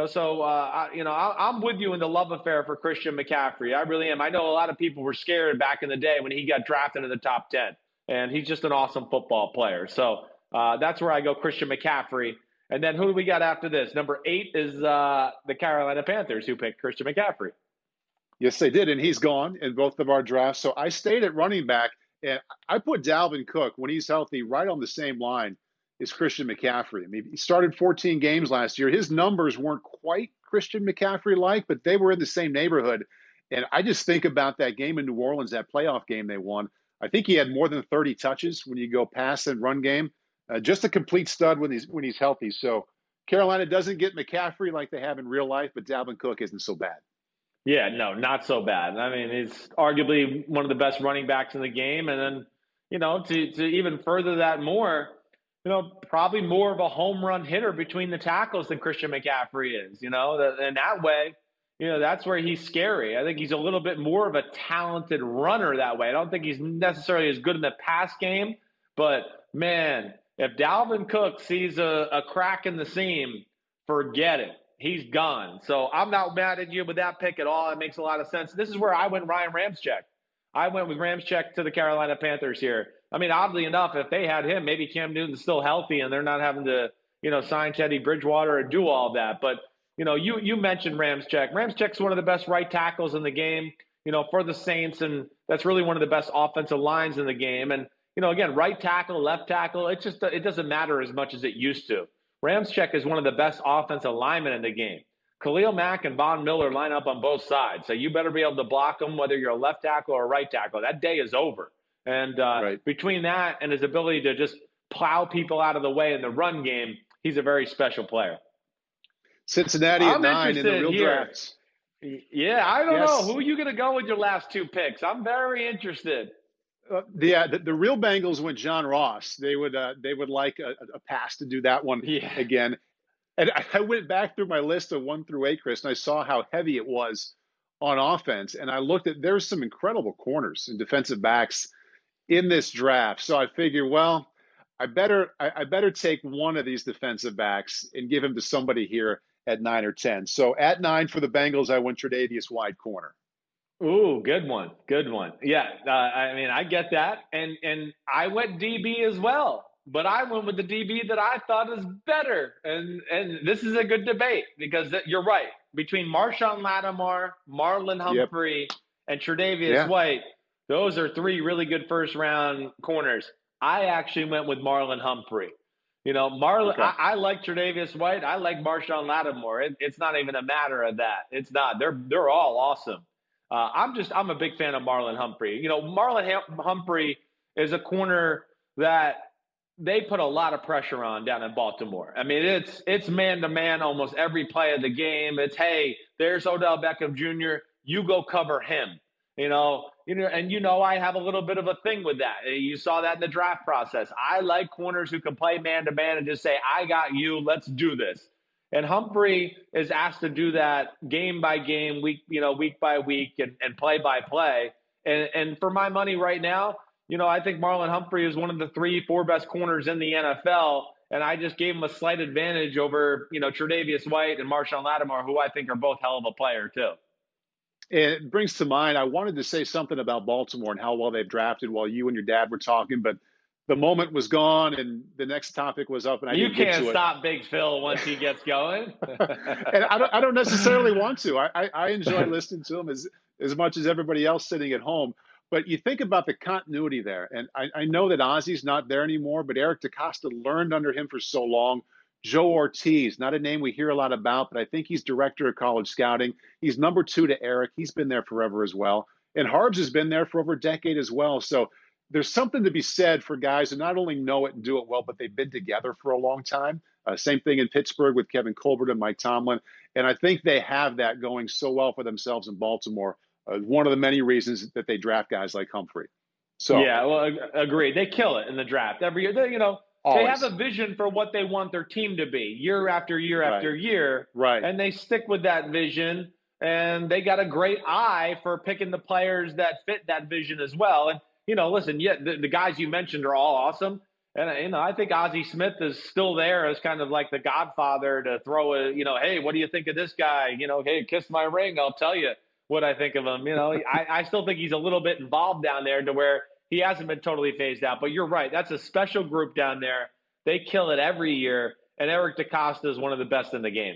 D: I'm with you in the love affair for Christian McCaffrey. I really am. I know a lot of people were scared back in the day when he got drafted in the top 10, and he's just an awesome football player. So that's where I go Christian McCaffrey. And then who do we got after this? Number 8 is the Carolina Panthers, who picked Christian McCaffrey.
E: Yes, they did, and he's gone in both of our drafts. So I stayed at running back, and I put Dalvin Cook, when he's healthy, right on the same line as Christian McCaffrey. I mean, he started 14 games last year. His numbers weren't quite Christian McCaffrey-like, but they were in the same neighborhood. And I just think about that game in New Orleans, that playoff game they won. I think he had more than 30 touches when you go pass and run game. Just a complete stud when he's healthy. So Carolina doesn't get McCaffrey like they have in real life, but Dalvin Cook isn't so bad.
D: Yeah, no, not so bad. I mean, he's arguably one of the best running backs in the game. And then, to even further that more, probably more of a home run hitter between the tackles than Christian McCaffrey is, and that way, that's where he's scary. I think he's a little bit more of a talented runner that way. I don't think he's necessarily as good in the pass game, but man, if Dalvin Cook sees a crack in the seam, forget it. He's gone. So I'm not mad at you with that pick at all. It makes a lot of sense. This is where I went Ryan Ramczyk. I went with Ramczyk to the Carolina Panthers here. I mean, oddly enough, if they had him, maybe Cam Newton's still healthy and they're not having to, sign Teddy Bridgewater or do all that. But, you mentioned Ramczyk. Ramczyk's one of the best right tackles in the game, for the Saints. And that's really one of the best offensive lines in the game. And, again, right tackle, left tackle, it doesn't matter as much as it used to. Ramczyk is one of the best offensive linemen in the game. Khalil Mack and Von Miller line up on both sides. So you better be able to block them, whether you're a left tackle or a right tackle. That day is over. And between that and his ability to just plow people out of the way in the run game, he's a very special player.
E: Cincinnati at 9 in the real drafts.
D: Yeah, I don't know. Who are you going to go with your last two picks? I'm very interested.
E: The real Bengals went John Ross. They would like a pass to do that one again. And I went back through my list of 1 through 8, Chris, and I saw how heavy it was on offense. And I looked at there's some incredible corners and defensive backs in this draft. So I figured, well, I better take one of these defensive backs and give him to somebody here at 9 or 10. So at 9 for the Bengals, I went Tre'Davious White corner.
D: Ooh, good one. Good one. Yeah, I mean, I get that. And I went DB as well. But I went with the DB that I thought is better. And this is a good debate because you're right. Between Marshawn Lattimore, Marlon Humphrey, and Tre'Davious White, those are 3 really good first-round corners. I actually went with Marlon Humphrey. Marlon. Okay. I like Tre'Davious White. I like Marshawn Lattimore. It's not even a matter of that. It's not. They're all awesome. I'm a big fan of Marlon Humphrey. Marlon Humphrey is a corner that they put a lot of pressure on down in Baltimore. I mean, it's man-to-man almost every play of the game. It's, hey, there's Odell Beckham Jr., you go cover him. And I have a little bit of a thing with that. You saw that in the draft process. I like corners who can play man-to-man and just say, I got you, let's do this. And Humphrey is asked to do that game by game, week by week, and play by play. And for my money right now, I think Marlon Humphrey is one of the 3-4 best corners in the NFL, and I just gave him a slight advantage over, Tre'Davious White and Marshawn Lattimore, who I think are both hell of a player too.
E: It brings to mind, I wanted to say something about Baltimore and how well they've drafted while you and your dad were talking, but the moment was gone and the next topic was up, and I didn't get to it.
D: You can't stop Big Phil once he gets going.
E: And I don't necessarily want to. I enjoy listening to him as much as everybody else sitting at home. But you think about the continuity there, and I know that Ozzy's not there anymore, but Eric DeCosta learned under him for so long. Joe Ortiz, not a name we hear a lot about, but I think he's director of college scouting. He's number 2 to Eric. He's been there forever as well. And Harbs has been there for over a decade as well. So there's something to be said for guys who not only know it and do it well, but they've been together for a long time. Same thing in Pittsburgh with Kevin Colbert and Mike Tomlin. And I think they have that going so well for themselves in Baltimore. One of the many reasons that they draft guys like Humphrey. So
D: yeah, well, agreed. They kill it in the draft every year. They have a vision for what they want their team to be year after year after year.
E: Right.
D: And they stick with that vision, and they got a great eye for picking the players that fit that vision as well. And, listen, the guys you mentioned are all awesome. And, I think Ozzie Smith is still there as kind of like the godfather to throw hey, what do you think of this guy? Hey, kiss my ring. I'll tell you what I think of him. I still think he's a little bit involved down there to where he hasn't been totally phased out. But you're right. That's a special group down there. They kill it every year. And Eric DeCosta is one of the best in the game.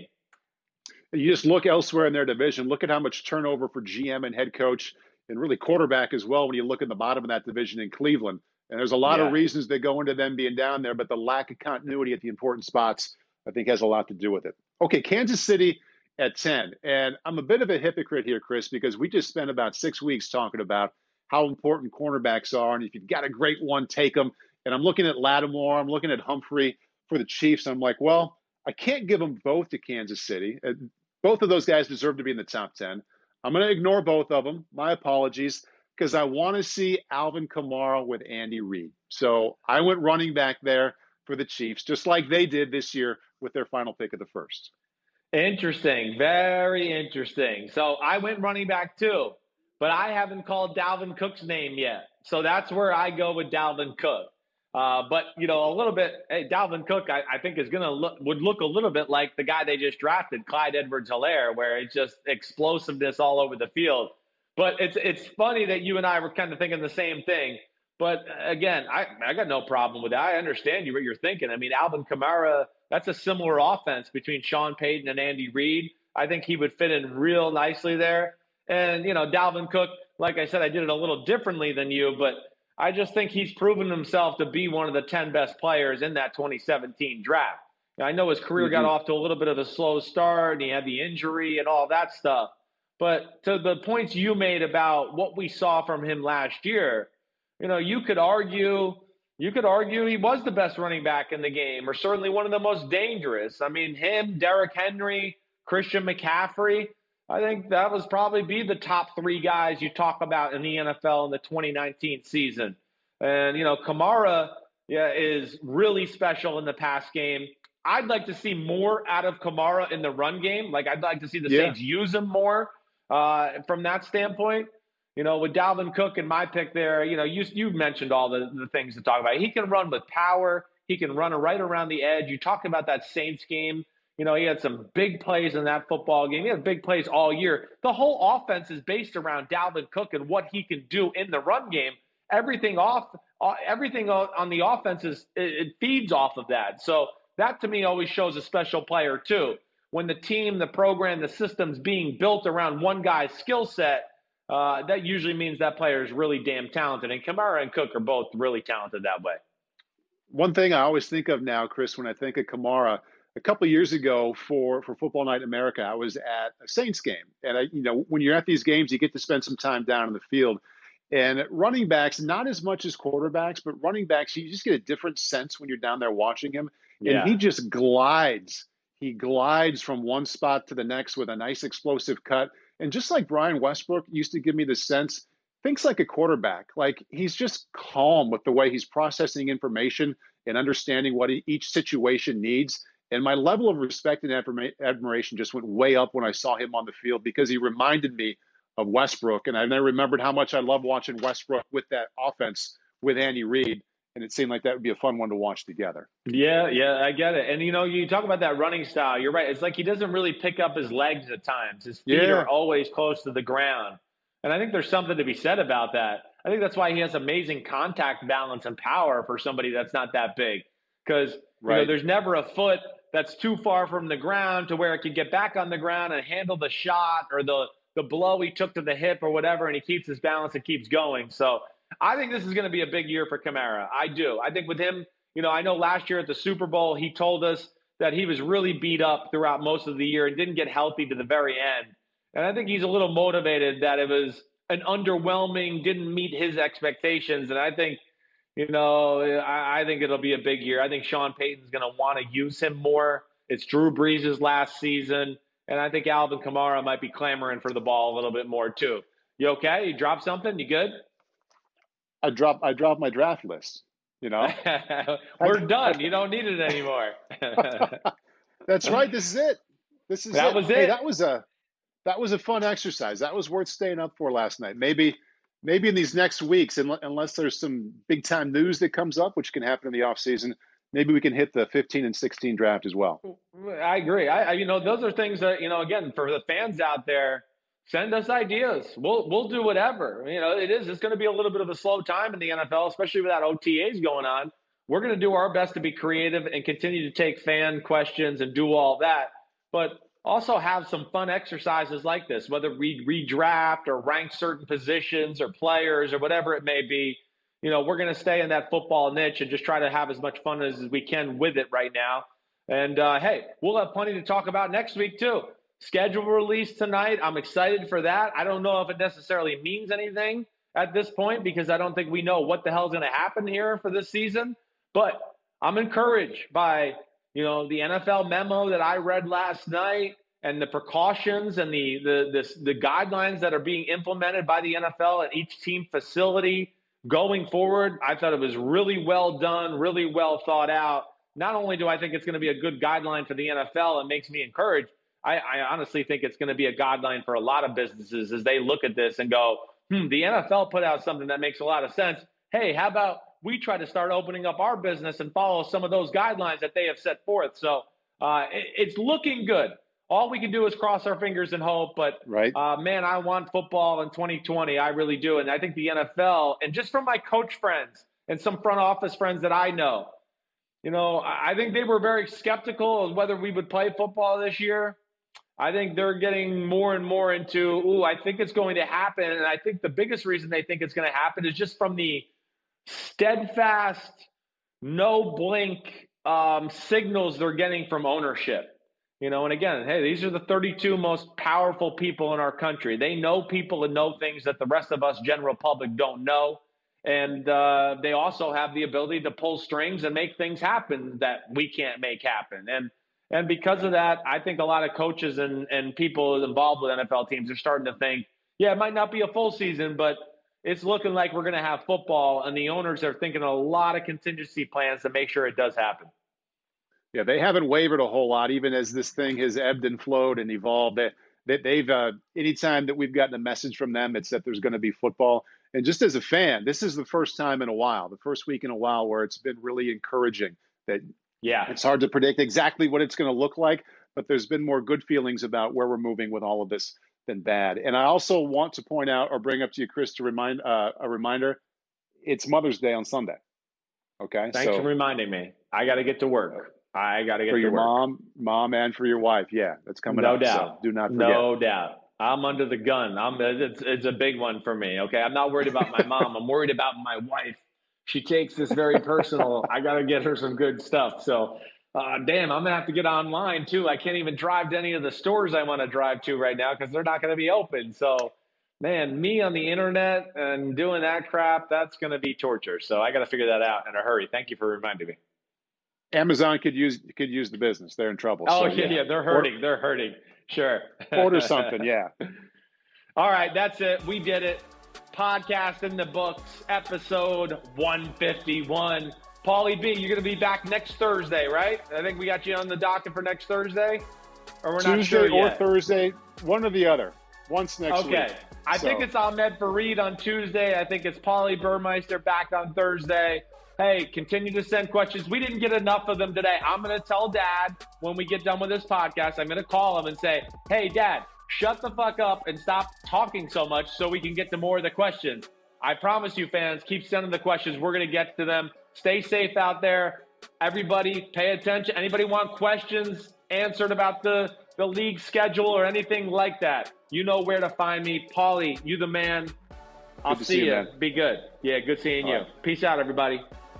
E: You just look elsewhere in their division. Look at how much turnover for GM and head coach and really quarterback as well when you look at the bottom of that division in Cleveland. And there's a lot of reasons that go into them being down there, but the lack of continuity at the important spots, I think, has a lot to do with it. Okay, Kansas City at 10. And I'm a bit of a hypocrite here, Chris, because we just spent about 6 weeks talking about how important cornerbacks are. And if you've got a great one, take them. And I'm looking at Lattimore. I'm looking at Humphrey for the Chiefs. I'm like, well, I can't give them both to Kansas City. Both of those guys deserve to be in the top 10. I'm going to ignore both of them. My apologies, because I want to see Alvin Kamara with Andy Reid. So I went running back there for the Chiefs, just like they did this year with their final pick of the first.
D: Interesting. Very interesting. So I went running back too, but I haven't called Dalvin Cook's name yet. So that's where I go with Dalvin Cook. But, you know, a little bit, hey, Dalvin Cook, I think is going to would look a little bit like the guy they just drafted, Clyde Edwards-Helaire, where it's just explosiveness all over the field. But it's funny that you and I were kind of thinking the same thing. But again, I got no problem with that. I understand what you're thinking. I mean, Alvin Kamara, that's a similar offense between Sean Payton and Andy Reid. I think he would fit in real nicely there. And, you know, Dalvin Cook, like I said, I did it a little differently than you, but I just think he's proven himself to be one of the 10 best players in that 2017 draft. I know his career got off to a little bit of a slow start, and he had the injury and all that stuff. But to the points you made about what we saw from him last year, you know, you could argue he was the best running back in the game, or certainly one of the most dangerous. I mean, him, Derrick Henry, Christian McCaffrey, I think that was probably be the top three guys you talk about in the NFL in the 2019 season. And, you know, Kamara is really special in the pass game. I'd like to see more out of Kamara in the run game. Like, I'd like to see the Saints use him more from that standpoint. You know, with Dalvin Cook and my pick there, you know, you mentioned all the things to talk about. He can run with power. He can run right around the edge. You talked about that Saints game. You know, he had some big plays in that football game. He had big plays all year. The whole offense is based around Dalvin Cook and what he can do in the run game. Everything on the offense it feeds off of that. So that to me always shows a special player too. When the team, the program, the system's being built around one guy's skill set, that usually means that player is really damn talented. And Kamara and Cook are both really talented that way.
E: One thing I always think of now, Chris, when I think of Kamara, a couple of years ago for Football Night in America, I was at a Saints game. And, you know, when you're at these games, you get to spend some time down in the field. And running backs, not as much as quarterbacks, but running backs, you just get a different sense when you're down there watching him. And he just glides. He glides from one spot to the next with a nice explosive cut. And just like Brian Westbrook used to give me the sense, thinks like a quarterback. Like, he's just calm with the way he's processing information and understanding what each situation needs. And my level of respect and admiration just went way up when I saw him on the field, because he reminded me of Westbrook. And I remembered how much I love watching Westbrook with that offense with Andy Reid. And it seemed like that would be a fun one to watch together.
D: Yeah, I get it. And, you know, you talk about that running style. You're right. It's like he doesn't really pick up his legs at times. His feet are always close to the ground. And I think there's something to be said about that. I think that's why he has amazing contact balance and power for somebody that's not that big. Because you know, there's never a foot that's too far from the ground to where it can get back on the ground and handle the shot or the blow he took to the hip or whatever, and he keeps his balance and keeps going. So I think this is going to be a big year for Kamara. I do. I think with him, you know, I know last year at the Super Bowl, he told us that he was really beat up throughout most of the year and didn't get healthy to the very end. And I think he's a little motivated that it was an underwhelming, didn't meet his expectations. And I think, you know, I think it'll be a big year. I think Sean Payton's going to want to use him more. It's Drew Brees' last season. And I think Alvin Kamara might be clamoring for the ball a little bit more too. You okay? You dropped something? You good?
E: I dropped my draft list, you know.
D: We're done. You don't need it anymore.
E: That's right. This is it.
D: That was it.
E: Hey, that was a fun exercise. That was worth staying up for last night. Maybe in these next weeks, unless there's some big time news that comes up, which can happen in the off season, maybe we can hit the 15 and 16 draft as well.
D: I agree. You know, those are things that, you know, again, for the fans out there, send us ideas. We'll do whatever. You know, it's going to be a little bit of a slow time in the NFL, especially with that OTAs going on. We're going to do our best to be creative and continue to take fan questions and do all that, but also have some fun exercises like this, whether we redraft or rank certain positions or players or whatever it may be. You know, we're going to stay in that football niche and just try to have as much fun as we can with it right now. And, hey, we'll have plenty to talk about next week too. Schedule release tonight. I'm excited for that. I don't know if it necessarily means anything at this point because I don't think we know what the hell is going to happen here for this season. But I'm encouraged by, the NFL memo that I read last night and the precautions and the guidelines that are being implemented by the NFL at each team facility going forward, I thought it was really well done, really well thought out. Not only do I think it's going to be a good guideline for the NFL, it makes me encouraged. I honestly think it's going to be a guideline for a lot of businesses as they look at this and go, the NFL put out something that makes a lot of sense. Hey, how about we try to start opening up our business and follow some of those guidelines that they have set forth? So it's looking good. All we can do is cross our fingers and hope. But,
E: right.
D: Man, I want football in 2020. I really do. And I think the NFL, and just from my coach friends and some front office friends that I know, I think they were very skeptical of whether we would play football this year. I think they're getting more and more into, I think it's going to happen. And I think the biggest reason they think it's going to happen is just from the steadfast, no blink signals they're getting from ownership. And again, hey, these are the 32 most powerful people in our country. They know people and know things that the rest of us general public don't know. And they also have the ability to pull strings and make things happen that we can't make happen. And because of that, I think a lot of coaches and people involved with NFL teams are starting to think, it might not be a full season, but it's looking like we're going to have football. And the owners are thinking a lot of contingency plans to make sure it does happen.
E: Yeah, they haven't wavered a whole lot, even as this thing has ebbed and flowed and evolved. They've anytime that we've gotten a message from them, it's that there's going to be football. And just as a fan, this is the first time in a while, the first week in a while, where it's been really encouraging that it's hard to predict exactly what it's going to look like, but there's been more good feelings about where we're moving with all of this than bad. And I also want to point out or bring up to you, Chris, to remind a reminder, it's Mother's Day on Sunday. Okay.
D: Thanks for reminding me. I got to get to work. I got to get
E: for
D: to
E: your
D: work.
E: mom and for your wife. Yeah, that's coming
D: up.
E: No doubt. So do not forget.
D: No doubt. I'm under the gun. It's a big one for me. Okay. I'm not worried about my mom. I'm worried about my wife. She takes this very personal. I got to get her some good stuff. So, damn, I'm going to have to get online too. I can't even drive to any of the stores I want to drive to right now because they're not going to be open. So, man, me on the internet and doing that crap, that's going to be torture. So I got to figure that out in a hurry. Thank you for reminding me.
E: Amazon could use the business. They're in trouble.
D: Oh, so, yeah, they're hurting. They're hurting. Sure.
E: Order something, yeah.
D: All right, that's it. We did it. Podcast in the books, episode 151. Paulie B, you're going to be back next Thursday, right? I think we got you on the docket for next Thursday. Or we're not sure
E: Tuesday or
D: yet.
E: Thursday, one or the other. Once next week.
D: Okay. I think it's Ahmed Fareed on Tuesday. I think it's Paulie Burmeister back on Thursday. Hey, continue to send questions. We didn't get enough of them today. I'm going to tell Dad when we get done with this podcast, I'm going to call him and say, hey, Dad, shut the fuck up and stop talking so much so we can get to more of the questions. I promise you, fans, keep sending the questions. We're going to get to them. Stay safe out there. Everybody, pay attention. Anybody want questions answered about the league schedule or anything like that? You know where to find me. Paulie, you the man. I'll see you. Man. Be good. Yeah, good seeing you. Right. Peace out, everybody.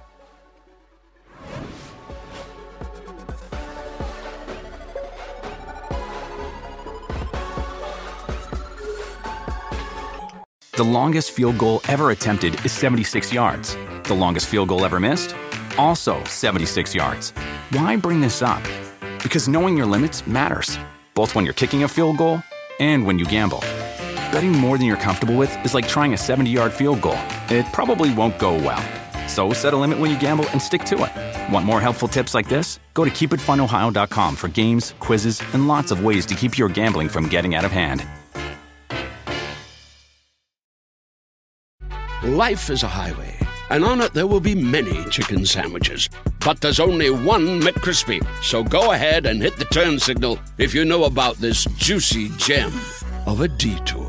A: The longest field goal ever attempted is 76 yards. The longest field goal ever missed? Also 76 yards. Why bring this up? Because knowing your limits matters, both when you're kicking a field goal and when you gamble. Betting more than you're comfortable with is like trying a 70-yard field goal. It probably won't go well. So set a limit when you gamble and stick to it. Want more helpful tips like this? Go to keepitfunohio.com for games, quizzes, and lots of ways to keep your gambling from getting out of hand.
H: Life is a highway, and on it there will be many chicken sandwiches. But there's only one McCrispy. So go ahead and hit the turn signal if you know about this juicy gem of a detour.